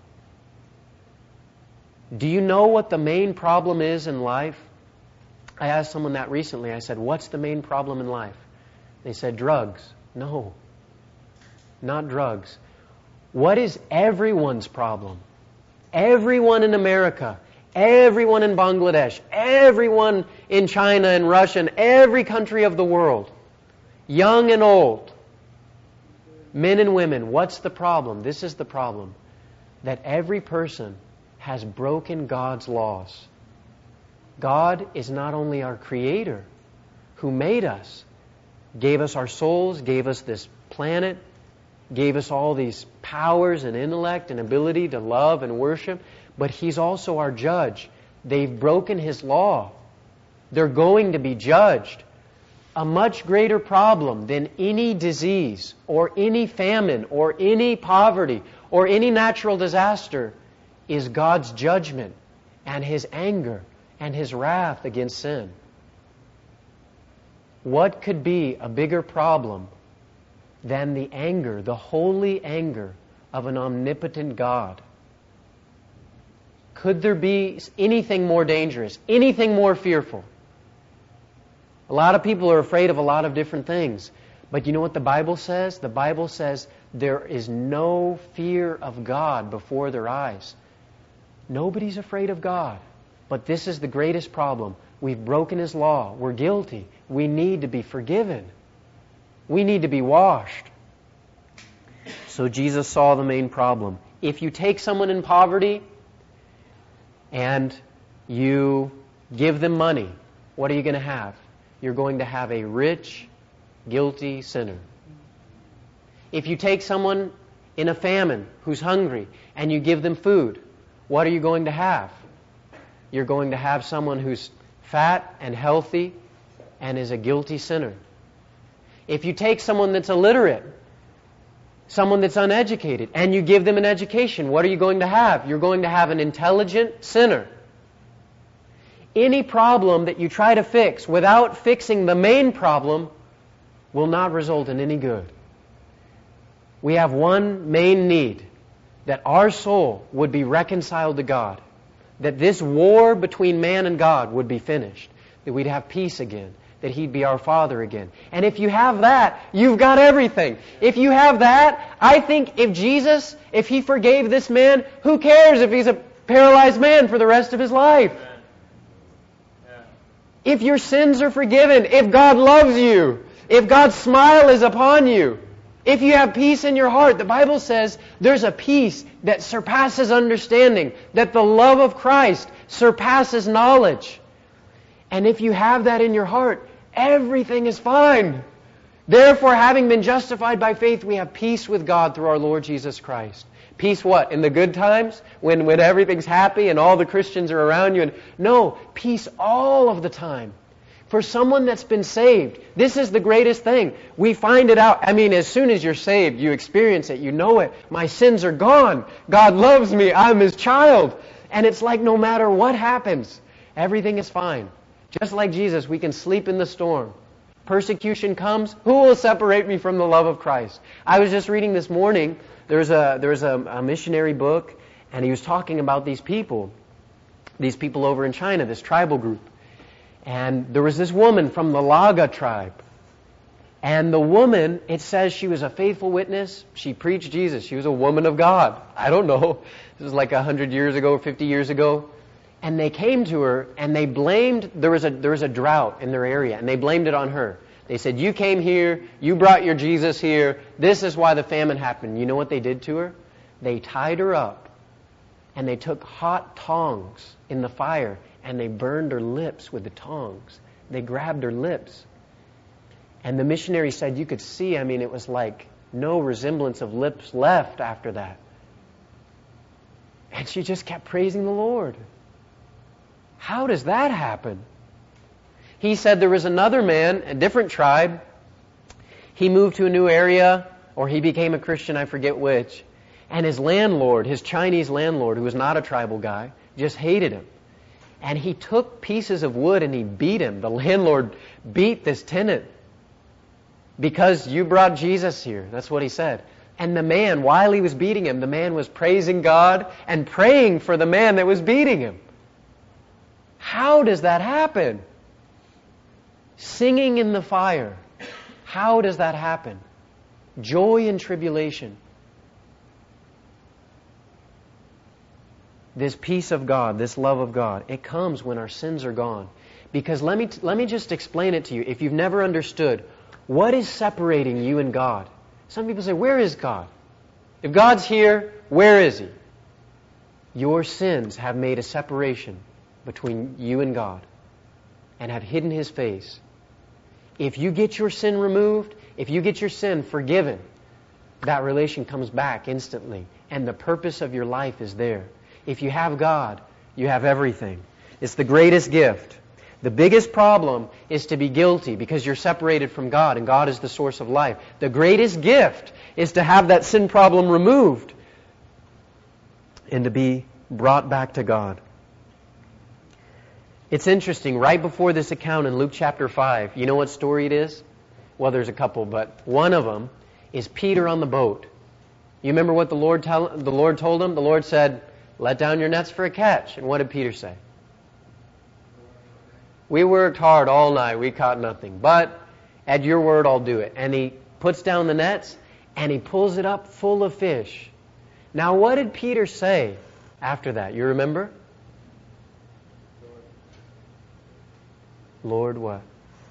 Do you know what the main problem is in life? I asked someone that recently. I said, "What's the main problem in life?" They said, "Drugs." No, not drugs. What is everyone's problem? Everyone in America, everyone in Bangladesh, everyone in China and Russia, and every country of the world, young and old, men and women, what's the problem? This is the problem. That every person has broken God's laws. God is not only our Creator, who made us, gave us our souls, gave us this planet, gave us all these powers and intellect and ability to love and worship, but He's also our judge. They've broken His law. They're going to be judged. A much greater problem than any disease or any famine or any poverty or any natural disaster is God's judgment and His anger and His wrath against sin. What could be a bigger problem than the anger, the holy anger of an omnipotent God? Could there be anything more dangerous, anything more fearful? A lot of people are afraid of a lot of different things. But you know what the Bible says? The Bible says there is no fear of God before their eyes. Nobody's afraid of God. But this is the greatest problem. We've broken His law. We're guilty. We need to be forgiven. We need to be washed. So Jesus saw the main problem. If you take someone in poverty and you give them money, what are you going to have? You're going to have a rich, guilty sinner. If you take someone in a famine who's hungry and you give them food, what are you going to have? You're going to have someone who's fat and healthy and is a guilty sinner. If you take someone that's illiterate, someone that's uneducated, and you give them an education, what are you going to have? You're going to have an intelligent sinner. Any problem that you try to fix without fixing the main problem will not result in any good. We have one main need, that our soul would be reconciled to God, that this war between man and God would be finished, that we'd have peace again, that He'd be our Father again. And if you have that, you've got everything. If you have that, I think if He forgave this man, who cares if he's a paralyzed man for the rest of his life? If your sins are forgiven, if God loves you, if God's smile is upon you, if you have peace in your heart, the Bible says there's a peace that surpasses understanding, that the love of Christ surpasses knowledge. And if you have that in your heart, everything is fine. Therefore, having been justified by faith, we have peace with God through our Lord Jesus Christ. Peace what? In the good times? When everything's happy and all the Christians are around you? No, peace all of the time. For someone that's been saved, this is the greatest thing. We find it out. I mean, as soon as you're saved, you experience it, you know it. My sins are gone. God loves me. I'm His child. And it's like no matter what happens, everything is fine. Just like Jesus, we can sleep in the storm. Persecution comes, who will separate me from the love of Christ? I was just reading this morning, there was a missionary book, and he was talking about these people over in China, this tribal group. And there was this woman from the Laga tribe. And the woman, it says she was a faithful witness. She preached Jesus. She was a woman of God. I don't know. This was like 100 years ago, 50 years ago. And they came to her and they blamed, there was a drought in their area, and they blamed it on her. They said, you came here, you brought your Jesus here, this is why the famine happened. You know what they did to her? They tied her up and they took hot tongs in the fire and they burned her lips with the tongs. They grabbed her lips. And the missionary said you could see, it was like no resemblance of lips left after that. And she just kept praising the Lord. How does that happen? He said there was another man, a different tribe. He moved to a new area, or he became a Christian, I forget which. And his landlord, his Chinese landlord, who was not a tribal guy, just hated him. And he took pieces of wood and he beat him. The landlord beat this tenant. Because you brought Jesus here. That's what he said. And the man, while he was beating him, the man was praising God and praying for the man that was beating him. How does that happen? Singing in the fire. How does that happen? Joy in tribulation. This peace of God, this love of God, it comes when our sins are gone. Because let me just explain it to you. If you've never understood, what is separating you and God? Some people say, where is God? If God's here, where is He? Your sins have made a separation between you and God and have hidden His face. If you get your sin removed, if you get your sin forgiven, that relation comes back instantly and the purpose of your life is there. If you have God, you have everything. It's the greatest gift. The biggest problem is to be guilty because you're separated from God and God is the source of life. The greatest gift is to have that sin problem removed and to be brought back to God. It's interesting, right before this account in Luke chapter 5, you know what story it is? Well, there's a couple, but one of them is Peter on the boat. You remember what the Lord told him? The Lord said, let down your nets for a catch. And what did Peter say? We worked hard all night. We caught nothing. But at your word, I'll do it. And he puts down the nets and he pulls it up full of fish. Now, what did Peter say after that? You remember? Lord, what?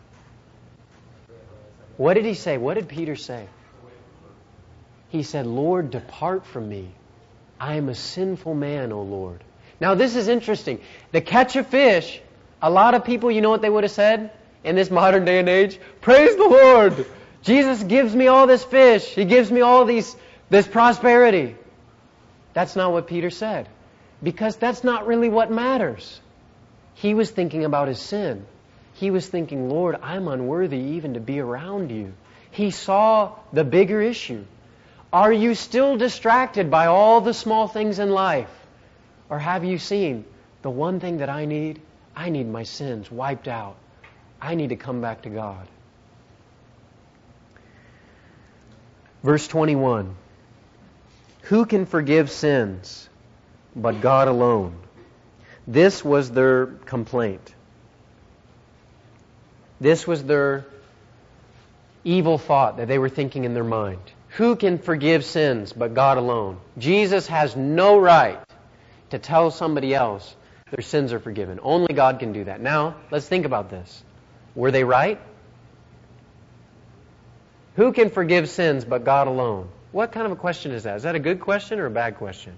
What did he say? What did Peter say? He said, Lord, depart from me. I am a sinful man, O Lord. Now this is interesting. The catch of fish, a lot of people, you know what they would have said in this modern day and age? Praise the Lord! Jesus gives me all this fish. He gives me all this prosperity. That's not what Peter said. Because that's not really what matters. He was thinking about his sin. He was thinking, Lord, I'm unworthy even to be around you. He saw the bigger issue. Are you still distracted by all the small things in life? Or have you seen the one thing that I need? I need my sins wiped out. I need to come back to God. Verse 21. Who can forgive sins but God alone? This was their complaint. This was their evil thought that they were thinking in their mind. Who can forgive sins but God alone? Jesus has no right to tell somebody else their sins are forgiven. Only God can do that. Now, let's think about this. Were they right? Who can forgive sins but God alone? What kind of a question is that? Is that a good question or a bad question?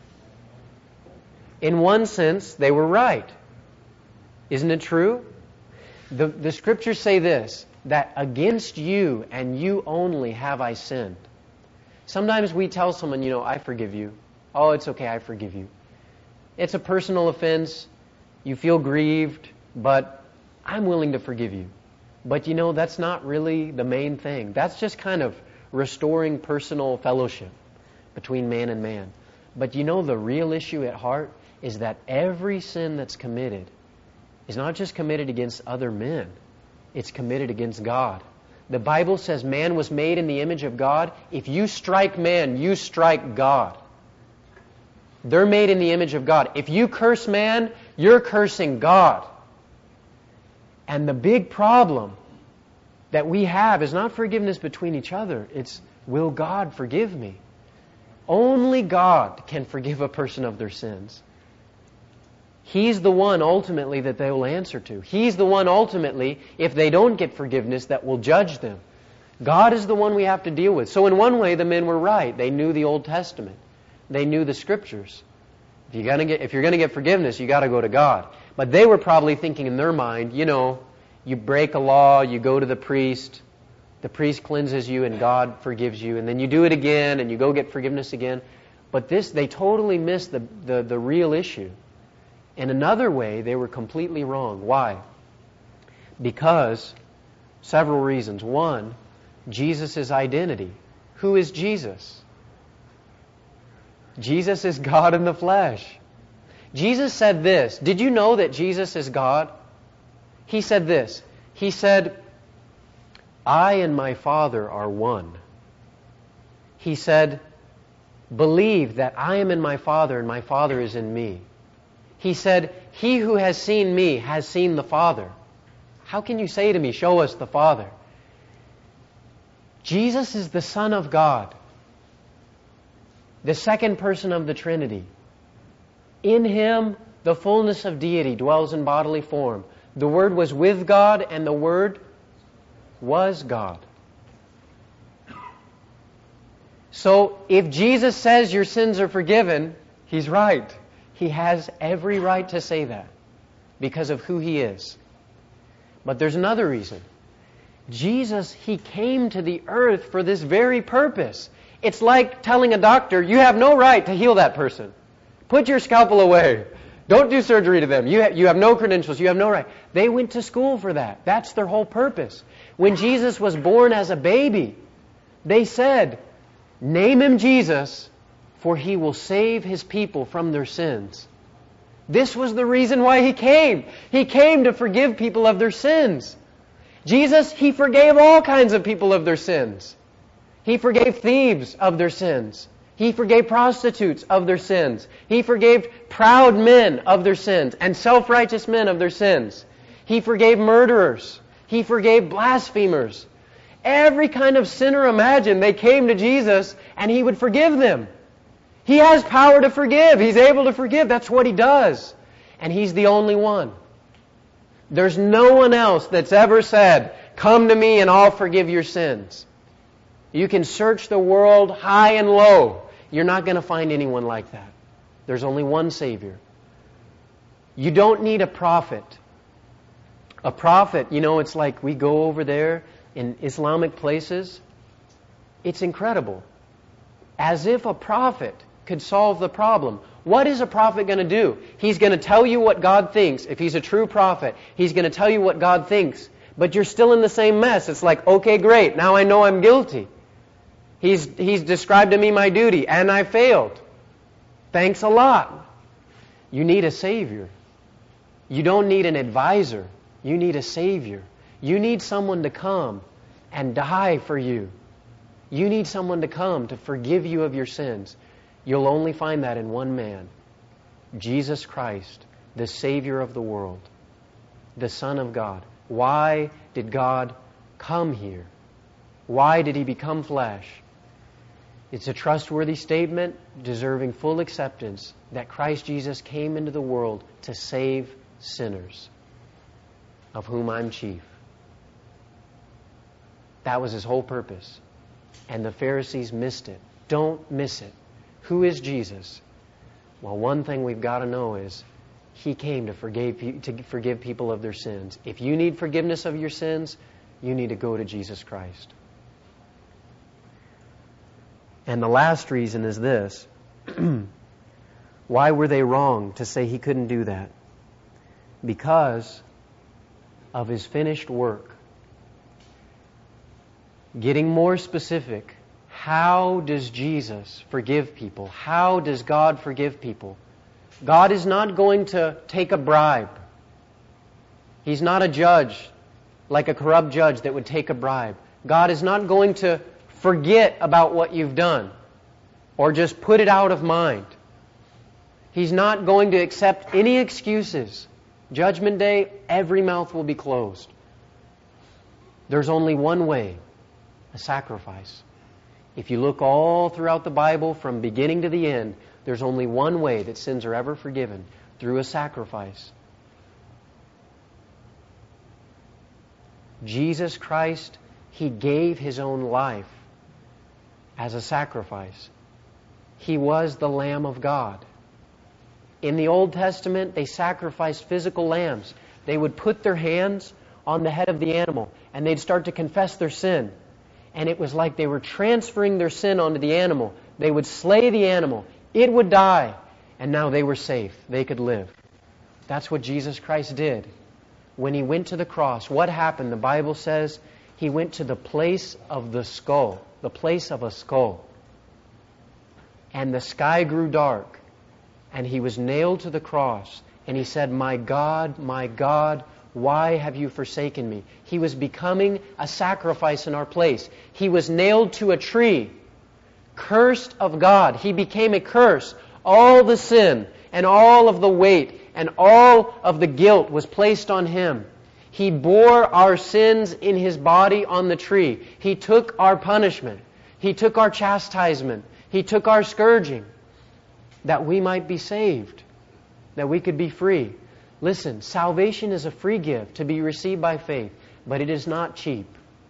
In one sense, they were right. Isn't it true? The Scriptures say this, that against you and you only have I sinned. Sometimes we tell someone, I forgive you. Oh, it's okay, I forgive you. It's a personal offense. You feel grieved, but I'm willing to forgive you. But that's not really the main thing. That's just kind of restoring personal fellowship between man and man. But the real issue at heart is that every sin that's committed is not just committed against other men. It's committed against God. The Bible says man was made in the image of God. If you strike man, you strike God. They're made in the image of God. If you curse man, you're cursing God. And the big problem that we have is not forgiveness between each other. It's, will God forgive me? Only God can forgive a person of their sins. He's the one ultimately that they will answer to. He's the one ultimately, if they don't get forgiveness, that will judge them. God is the one we have to deal with. So in one way, the men were right. They knew the Old Testament. They knew the Scriptures. If you're going to get forgiveness, you got to go to God. But they were probably thinking in their mind, you break a law, you go to the priest cleanses you and God forgives you, and then you do it again and you go get forgiveness again. But they totally missed the real issue. In another way, they were completely wrong. Why? Because several reasons. One, Jesus' identity. Who is Jesus? Jesus is God in the flesh. Jesus said this. Did you know that Jesus is God? He said this. He said, I and my Father are one. He said, believe that I am in my Father and my Father is in me. He said, he who has seen me has seen the Father. How can you say to me, show us the Father? Jesus is the Son of God, the second person of the Trinity. In Him, the fullness of deity dwells in bodily form. The Word was with God, and the Word was God. So, if Jesus says your sins are forgiven, He's right. He has every right to say that because of who He is. But there's another reason. Jesus, He came to the earth for this very purpose. It's like telling a doctor, you have no right to heal that person. Put your scalpel away. Don't do surgery to them. You have no credentials. You have no right. They went to school for that. That's their whole purpose. When Jesus was born as a baby, they said, name Him Jesus, for He will save His people from their sins. This was the reason why He came. He came to forgive people of their sins. Jesus, He forgave all kinds of people of their sins. He forgave thieves of their sins. He forgave prostitutes of their sins. He forgave proud men of their sins and self-righteous men of their sins. He forgave murderers. He forgave blasphemers. Every kind of sinner imagined, they came to Jesus and He would forgive them. He has power to forgive. He's able to forgive. That's what He does. And He's the only one. There's no one else that's ever said, "Come to me and I'll forgive your sins." You can search the world high and low. You're not going to find anyone like that. There's only one Savior. You don't need a prophet. A prophet, it's like we go over there in Islamic places. It's incredible. As if a prophet could solve the problem. What is a prophet going to do? He's going to tell you what God thinks. If he's a true prophet, he's going to tell you what God thinks. But you're still in the same mess. It's like, okay, great, now I know I'm guilty. He's described to me my duty, and I failed. Thanks a lot. You need a Savior. You don't need an advisor. You need a Savior. You need someone to come and die for you. You need someone to come to forgive you of your sins. You'll only find that in one man, Jesus Christ, the Savior of the world, the Son of God. Why did God come here? Why did He become flesh? It's a trustworthy statement, deserving full acceptance, that Christ Jesus came into the world to save sinners, of whom I'm chief. That was His whole purpose. And the Pharisees missed it. Don't miss it. Who is Jesus? Well, one thing we've got to know is He came to forgive people of their sins. If you need forgiveness of your sins, you need to go to Jesus Christ. And the last reason is this. Why were they wrong to say He couldn't do that? Because of His finished work. Getting more specific, how does Jesus forgive people? How does God forgive people? God is not going to take a bribe. He's not a judge, like a corrupt judge that would take a bribe. God is not going to forget about what you've done or just put it out of mind. He's not going to accept any excuses. Judgment Day, every mouth will be closed. There's only one way, a sacrifice. If you look all throughout the Bible from beginning to the end, there's only one way that sins are ever forgiven, through a sacrifice. Jesus Christ, He gave His own life as a sacrifice. He was the Lamb of God. In the Old Testament, they sacrificed physical lambs. They would put their hands on the head of the animal, and they'd start to confess their sin. And it was like they were transferring their sin onto the animal. They would slay the animal. It would die. And now they were safe. They could live. That's what Jesus Christ did. When He went to the cross, what happened? The Bible says He went to the place of the skull. The place of a skull. And the sky grew dark. And He was nailed to the cross. And He said, my God, why have you forsaken me? He was becoming a sacrifice in our place. He was nailed to a tree, cursed of God. He became a curse. All the sin and all of the weight and all of the guilt was placed on Him. He bore our sins in His body on the tree. He took our punishment. He took our chastisement. He took our scourging, that we might be saved, that we could be free. Listen, salvation is a free gift to be received by faith, but it is not cheap.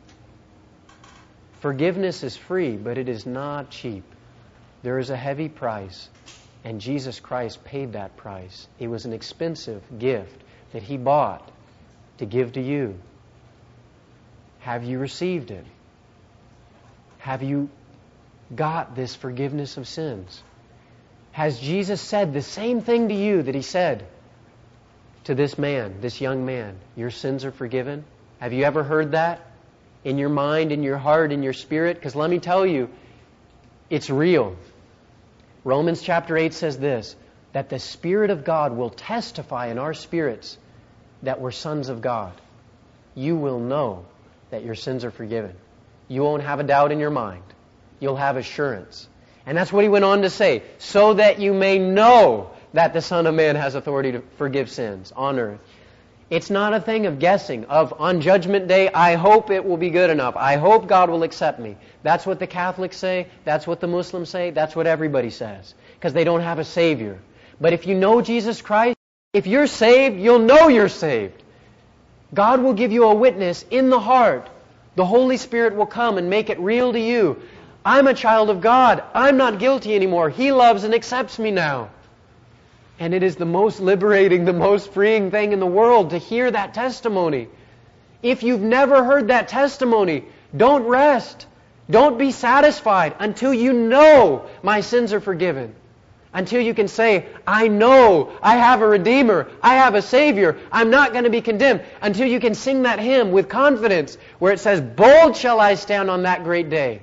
Forgiveness is free, but it is not cheap. There is a heavy price, and Jesus Christ paid that price. It was an expensive gift that He bought to give to you. Have you received it? Have you got this forgiveness of sins? Has Jesus said the same thing to you that He said to this man, this young man? Your sins are forgiven. Have you ever heard that in your mind, in your heart, in your spirit? Because let me tell you, it's real. Romans chapter 8 says this, that the Spirit of God will testify in our spirits that we're sons of God. You will know that your sins are forgiven. You won't have a doubt in your mind. You'll have assurance. And that's what He went on to say, so that you may know that the Son of Man has authority to forgive sins on earth. It's not a thing of guessing, of on Judgment Day, I hope it will be good enough. I hope God will accept me. That's what the Catholics say. That's what the Muslims say. That's what everybody says. Because they don't have a Savior. But if you know Jesus Christ, if you're saved, you'll know you're saved. God will give you a witness in the heart. The Holy Spirit will come and make it real to you. I'm a child of God. I'm not guilty anymore. He loves and accepts me now. And it is the most liberating, the most freeing thing in the world to hear that testimony. If you've never heard that testimony, don't rest. Don't be satisfied until you know my sins are forgiven. Until you can say, I know I have a Redeemer, I have a Savior, I'm not going to be condemned. Until you can sing that hymn with confidence where it says, bold shall I stand on that great day.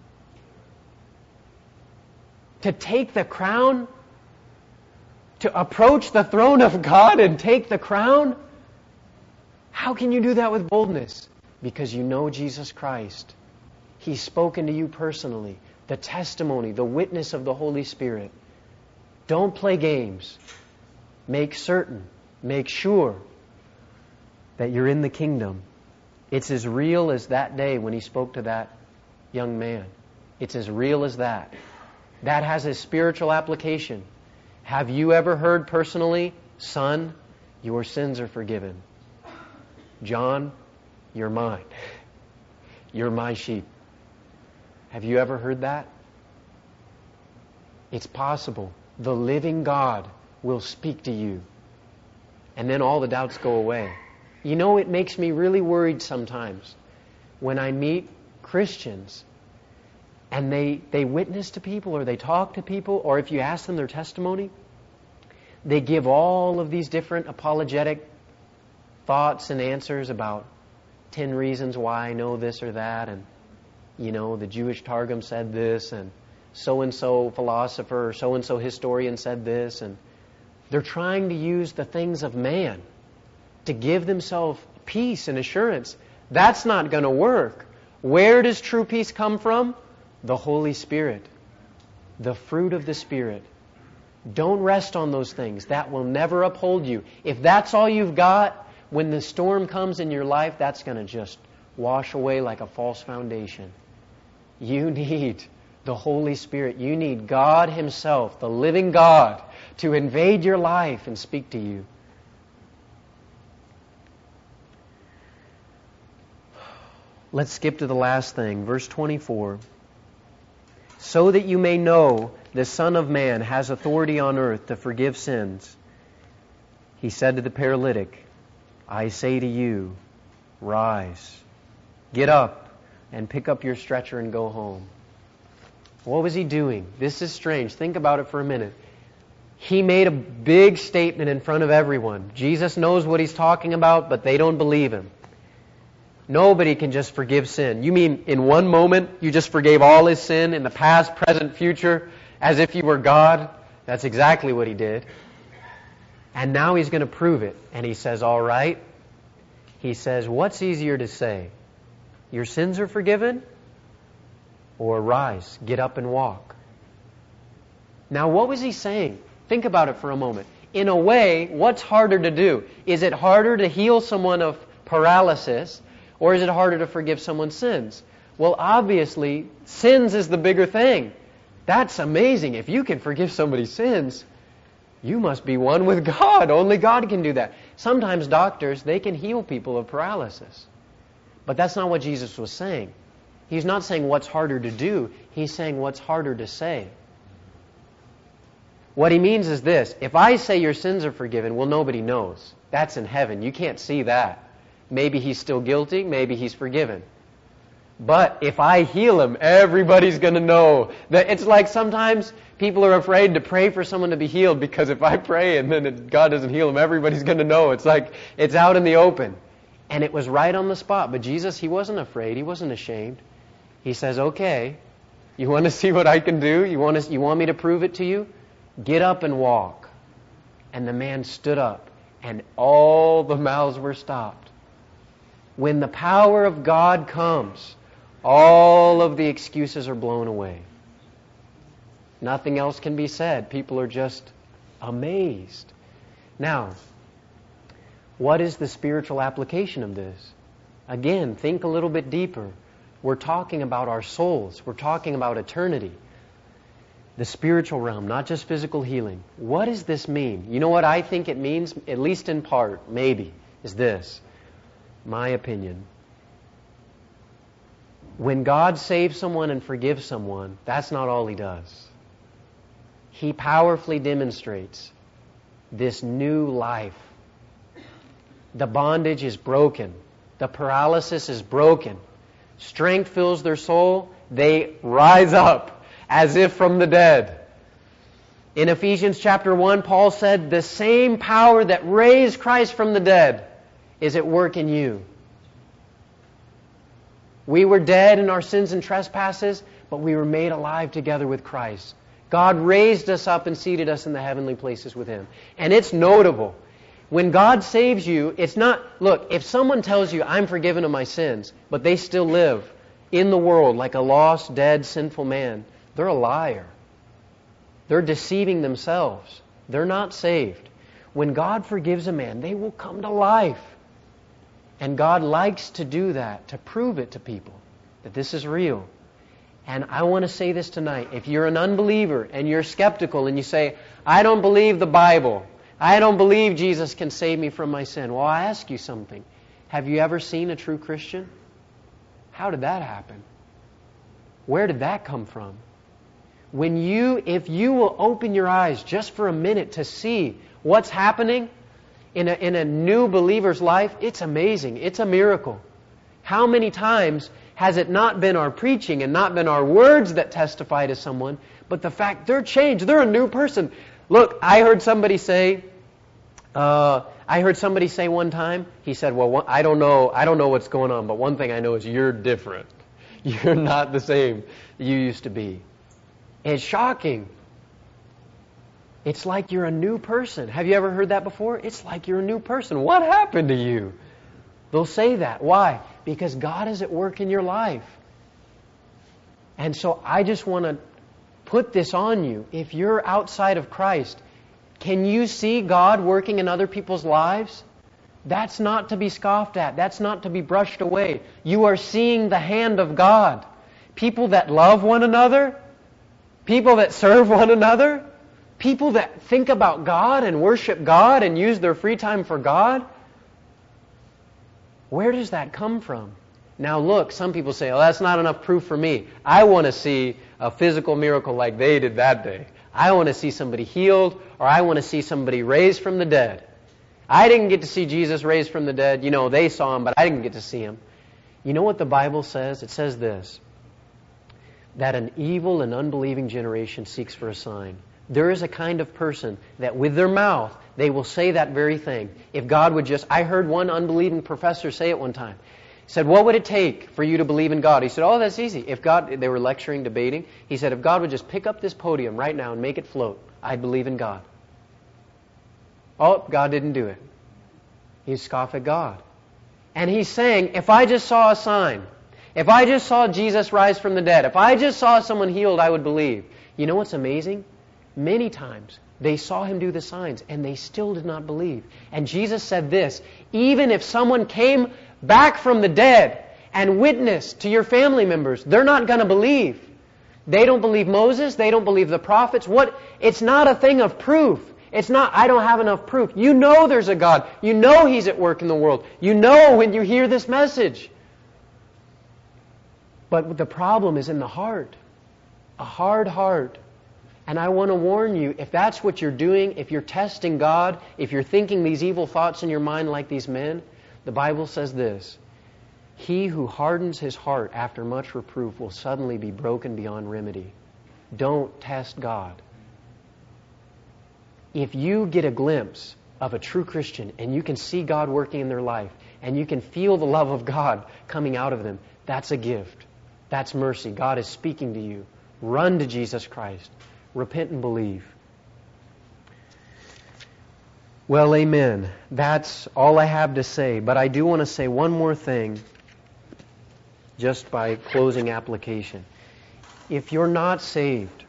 To take the crown, to approach the throne of God and take the crown, how can you do that with boldness? Because you know Jesus Christ. He's spoken to you personally. The testimony, the witness of the Holy Spirit. Don't play games. Make certain, make sure that you're in the kingdom. It's as real as that day when He spoke to that young man. It's as real as that. That has a spiritual application. Have you ever heard personally, son, your sins are forgiven? John, you're mine. You're my sheep. Have you ever heard that? It's possible. The living God will speak to you. And then all the doubts go away. You know, it makes me really worried sometimes when I meet Christians and they witness to people or they talk to people, or if you ask them their testimony, they give all of these different apologetic thoughts and answers about 10 reasons why I know this or that, and the Jewish Targum said this, and so-and-so philosopher or so-and-so historian said this, and they're trying to use the things of man to give themselves peace and assurance. That's not going to work. Where does true peace come from? The Holy Spirit. The fruit of the Spirit. Don't rest on those things. That will never uphold you. If that's all you've got, when the storm comes in your life, that's going to just wash away like a false foundation. You need the Holy Spirit. You need God Himself, the living God, to invade your life and speak to you. Let's skip to the last thing. Verse 24. So that you may know the Son of Man has authority on earth to forgive sins. He said to the paralytic, I say to you, rise, get up, and pick up your stretcher and go home. What was He doing? This is strange. Think about it for a minute. He made a big statement in front of everyone. Jesus knows what He's talking about, but they don't believe Him. Nobody can just forgive sin. You mean in one moment you just forgave all his sin in the past, present, future, as if you were God? That's exactly what He did. And now He's going to prove it. And He says, all right. He says, what's easier to say? Your sins are forgiven? Or rise, get up and walk. Now what was He saying? Think about it for a moment. In a way, what's harder to do? Is it harder to heal someone of paralysis, or is it harder to forgive someone's sins? Well, obviously, sins is the bigger thing. That's amazing. If you can forgive somebody's sins, you must be one with God. Only God can do that. Sometimes doctors, they can heal people of paralysis. But that's not what Jesus was saying. He's not saying what's harder to do. He's saying what's harder to say. What He means is this. If I say your sins are forgiven, well, nobody knows. That's in heaven. You can't see that. Maybe he's still guilty. Maybe he's forgiven. But if I heal him, everybody's going to know. That it's like sometimes people are afraid to pray for someone to be healed because if I pray and then God doesn't heal him, everybody's going to know. It's like it's out in the open. And it was right on the spot. But Jesus, He wasn't afraid. He wasn't ashamed. He says, okay, you want to see what I can do? You want me to prove it to you? Get up and walk. And the man stood up, and all the mouths were stopped. When the power of God comes, all of the excuses are blown away. Nothing else can be said. People are just amazed. Now, what is the spiritual application of this? Again, think a little bit deeper. We're talking about our souls. We're talking about eternity. The spiritual realm, not just physical healing. What does this mean? You know what I think it means, at least in part, maybe, is this. my opinion, when God saves someone and forgives someone, that's not all He does. He powerfully demonstrates this new life. The bondage is broken. The paralysis is broken. Strength fills their soul. They rise up as if from the dead. In Ephesians chapter 1, Paul said, the same power that raised Christ from the dead is at work in you. We were dead in our sins and trespasses, but we were made alive together with Christ. God raised us up and seated us in the heavenly places with Him. And it's notable. When God saves you, it's not, look, if someone tells you, I'm forgiven of my sins, but they still live in the world like a lost, dead, sinful man, they're a liar. They're deceiving themselves. They're not saved. When God forgives a man, they will come to life. And God likes to do that, to prove it to people, that this is real. And I want to say this tonight. If you're an unbeliever and you're skeptical and you say, I don't believe the Bible, I don't believe Jesus can save me from my sin. Well, I ask you something. Have you ever seen a true Christian? How did that happen? Where did that come from? If you will open your eyes just for a minute to see what's happening in a new believer's life, it's amazing. It's a miracle. How many times has it not been our preaching and not been our words that testify to someone, but the fact they're changed, they're a new person. Look, I heard somebody say one time, he said, well, I don't know what's going on, but one thing I know is you're different. You're not the same you used to be. It's shocking. It's like you're a new person. Have you ever heard that before? It's like you're a new person. What happened to you? They'll say that. Why? Because God is at work in your life. And so I just want to put this on you. If you're outside of Christ, can you see God working in other people's lives? That's not to be scoffed at. That's not to be brushed away. You are seeing the hand of God. People that love one another, people that serve one another, people that think about God and worship God and use their free time for God. Where does that come from? Now look, some people say, oh, that's not enough proof for me. I want to see a physical miracle like they did that day. I want to see somebody healed, or I want to see somebody raised from the dead. I didn't get to see Jesus raised from the dead. You know, they saw Him, but I didn't get to see Him. You know what the Bible says? It says this, that an evil and unbelieving generation seeks for a sign. There is a kind of person that with their mouth, they will say that very thing. If God would just... I heard one unbelieving professor say it one time. He said, what would it take for you to believe in God? He said, oh, that's easy. If God... They were lecturing, debating. He said, if God would just pick up this podium right now and make it float, I'd believe in God. Oh, God didn't do it. He'd scoff at God. And he's saying, if I just saw a sign, if I just saw Jesus rise from the dead, if I just saw someone healed, I would believe. You know what's amazing? Many times they saw Him do the signs and they still did not believe. And Jesus said this, even if someone came back from the dead and witnessed to your family members, they're not going to believe. They don't believe Moses. They don't believe the prophets. It's not a thing of proof. It's not, I don't have enough proof. You know there's a God. You know He's at work in the world. You know when you hear this message. But the problem is in the heart. A hard heart. And I want to warn you, if that's what you're doing, if you're testing God, if you're thinking these evil thoughts in your mind like these men, the Bible says this, he who hardens his heart after much reproof will suddenly be broken beyond remedy. Don't test God. If you get a glimpse of a true Christian and you can see God working in their life and you can feel the love of God coming out of them, that's a gift. That's mercy. God is speaking to you. Run to Jesus Christ. Repent and believe. Well, amen. That's all I have to say. But I do want to say one more thing just by closing application. If you're not saved,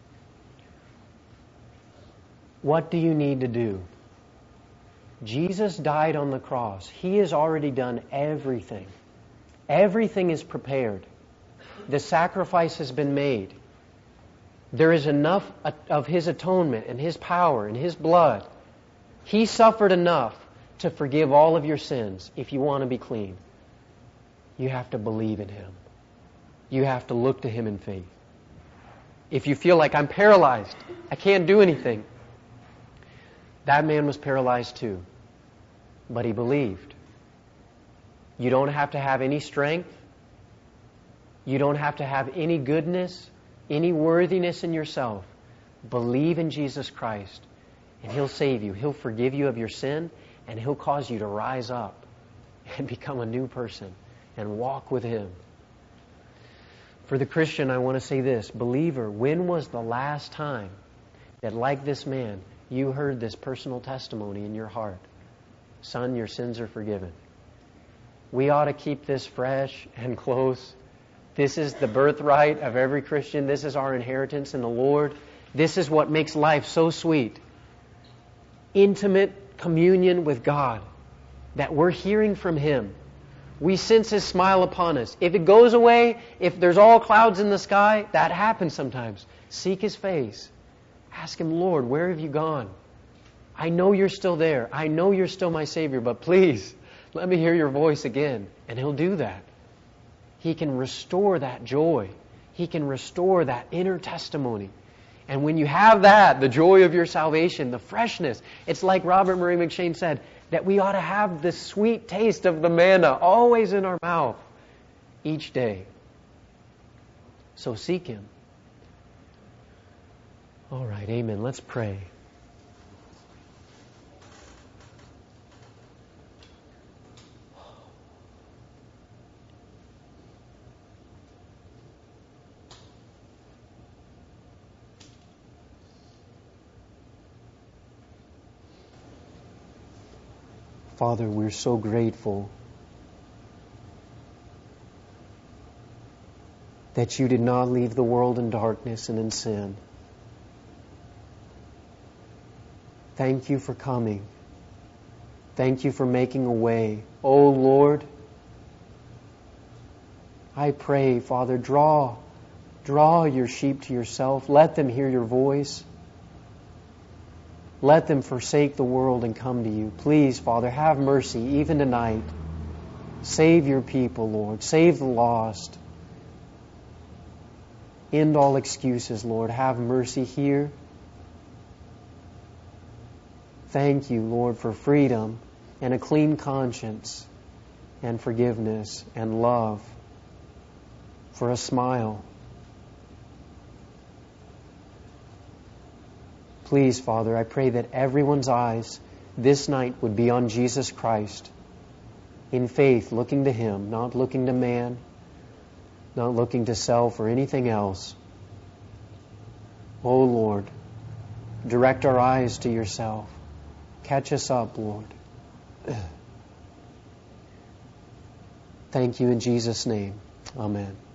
what do you need to do? Jesus died on the cross. He has already done everything. Everything is prepared. The sacrifice has been made. There is enough of His atonement and His power and His blood. He suffered enough to forgive all of your sins if you want to be clean, you have to believe in Him. You have to look to Him in faith. If you feel like I'm paralyzed, I can't do anything, that man was paralyzed too, but he believed. You don't have to have any strength. You don't have to have any goodness, any worthiness in yourself. Believe in Jesus Christ, and He'll save you. He'll forgive you of your sin, and He'll cause you to rise up and become a new person and walk with Him. For the Christian, I want to say this. Believer, when was the last time that, like this man, you heard this personal testimony in your heart? Son, your sins are forgiven. We ought to keep this fresh and close. This is the birthright of every Christian. This is our inheritance in the Lord. This is what makes life so sweet. Intimate communion with God, that we're hearing from Him. We sense His smile upon us. If it goes away, if there's all clouds in the sky, that happens sometimes. Seek His face. Ask Him, Lord, where have you gone? I know you're still there. I know you're still my Savior, but please, let me hear your voice again. And He'll do that. He can restore that joy. He can restore that inner testimony. And when you have that, the joy of your salvation, the freshness, it's like Robert Murray McShane said, that we ought to have this sweet taste of the manna always in our mouth each day. So seek Him. All right, amen. Let's pray. Father, we're so grateful that You did not leave the world in darkness and in sin. Thank You for coming. Thank You for making a way. Oh Lord, I pray, Father, draw Your sheep to Yourself. Let them hear Your voice. Let them forsake the world and come to You. Please, Father, have mercy even tonight. Save Your people, Lord. Save the lost. End all excuses, Lord. Have mercy here. Thank You, Lord, for freedom and a clean conscience and forgiveness and love, for a smile. Please, Father, I pray that everyone's eyes this night would be on Jesus Christ, in faith, looking to Him, not looking to man, not looking to self or anything else. Oh Lord, direct our eyes to Yourself. Catch us up, Lord. Thank You in Jesus' name. Amen.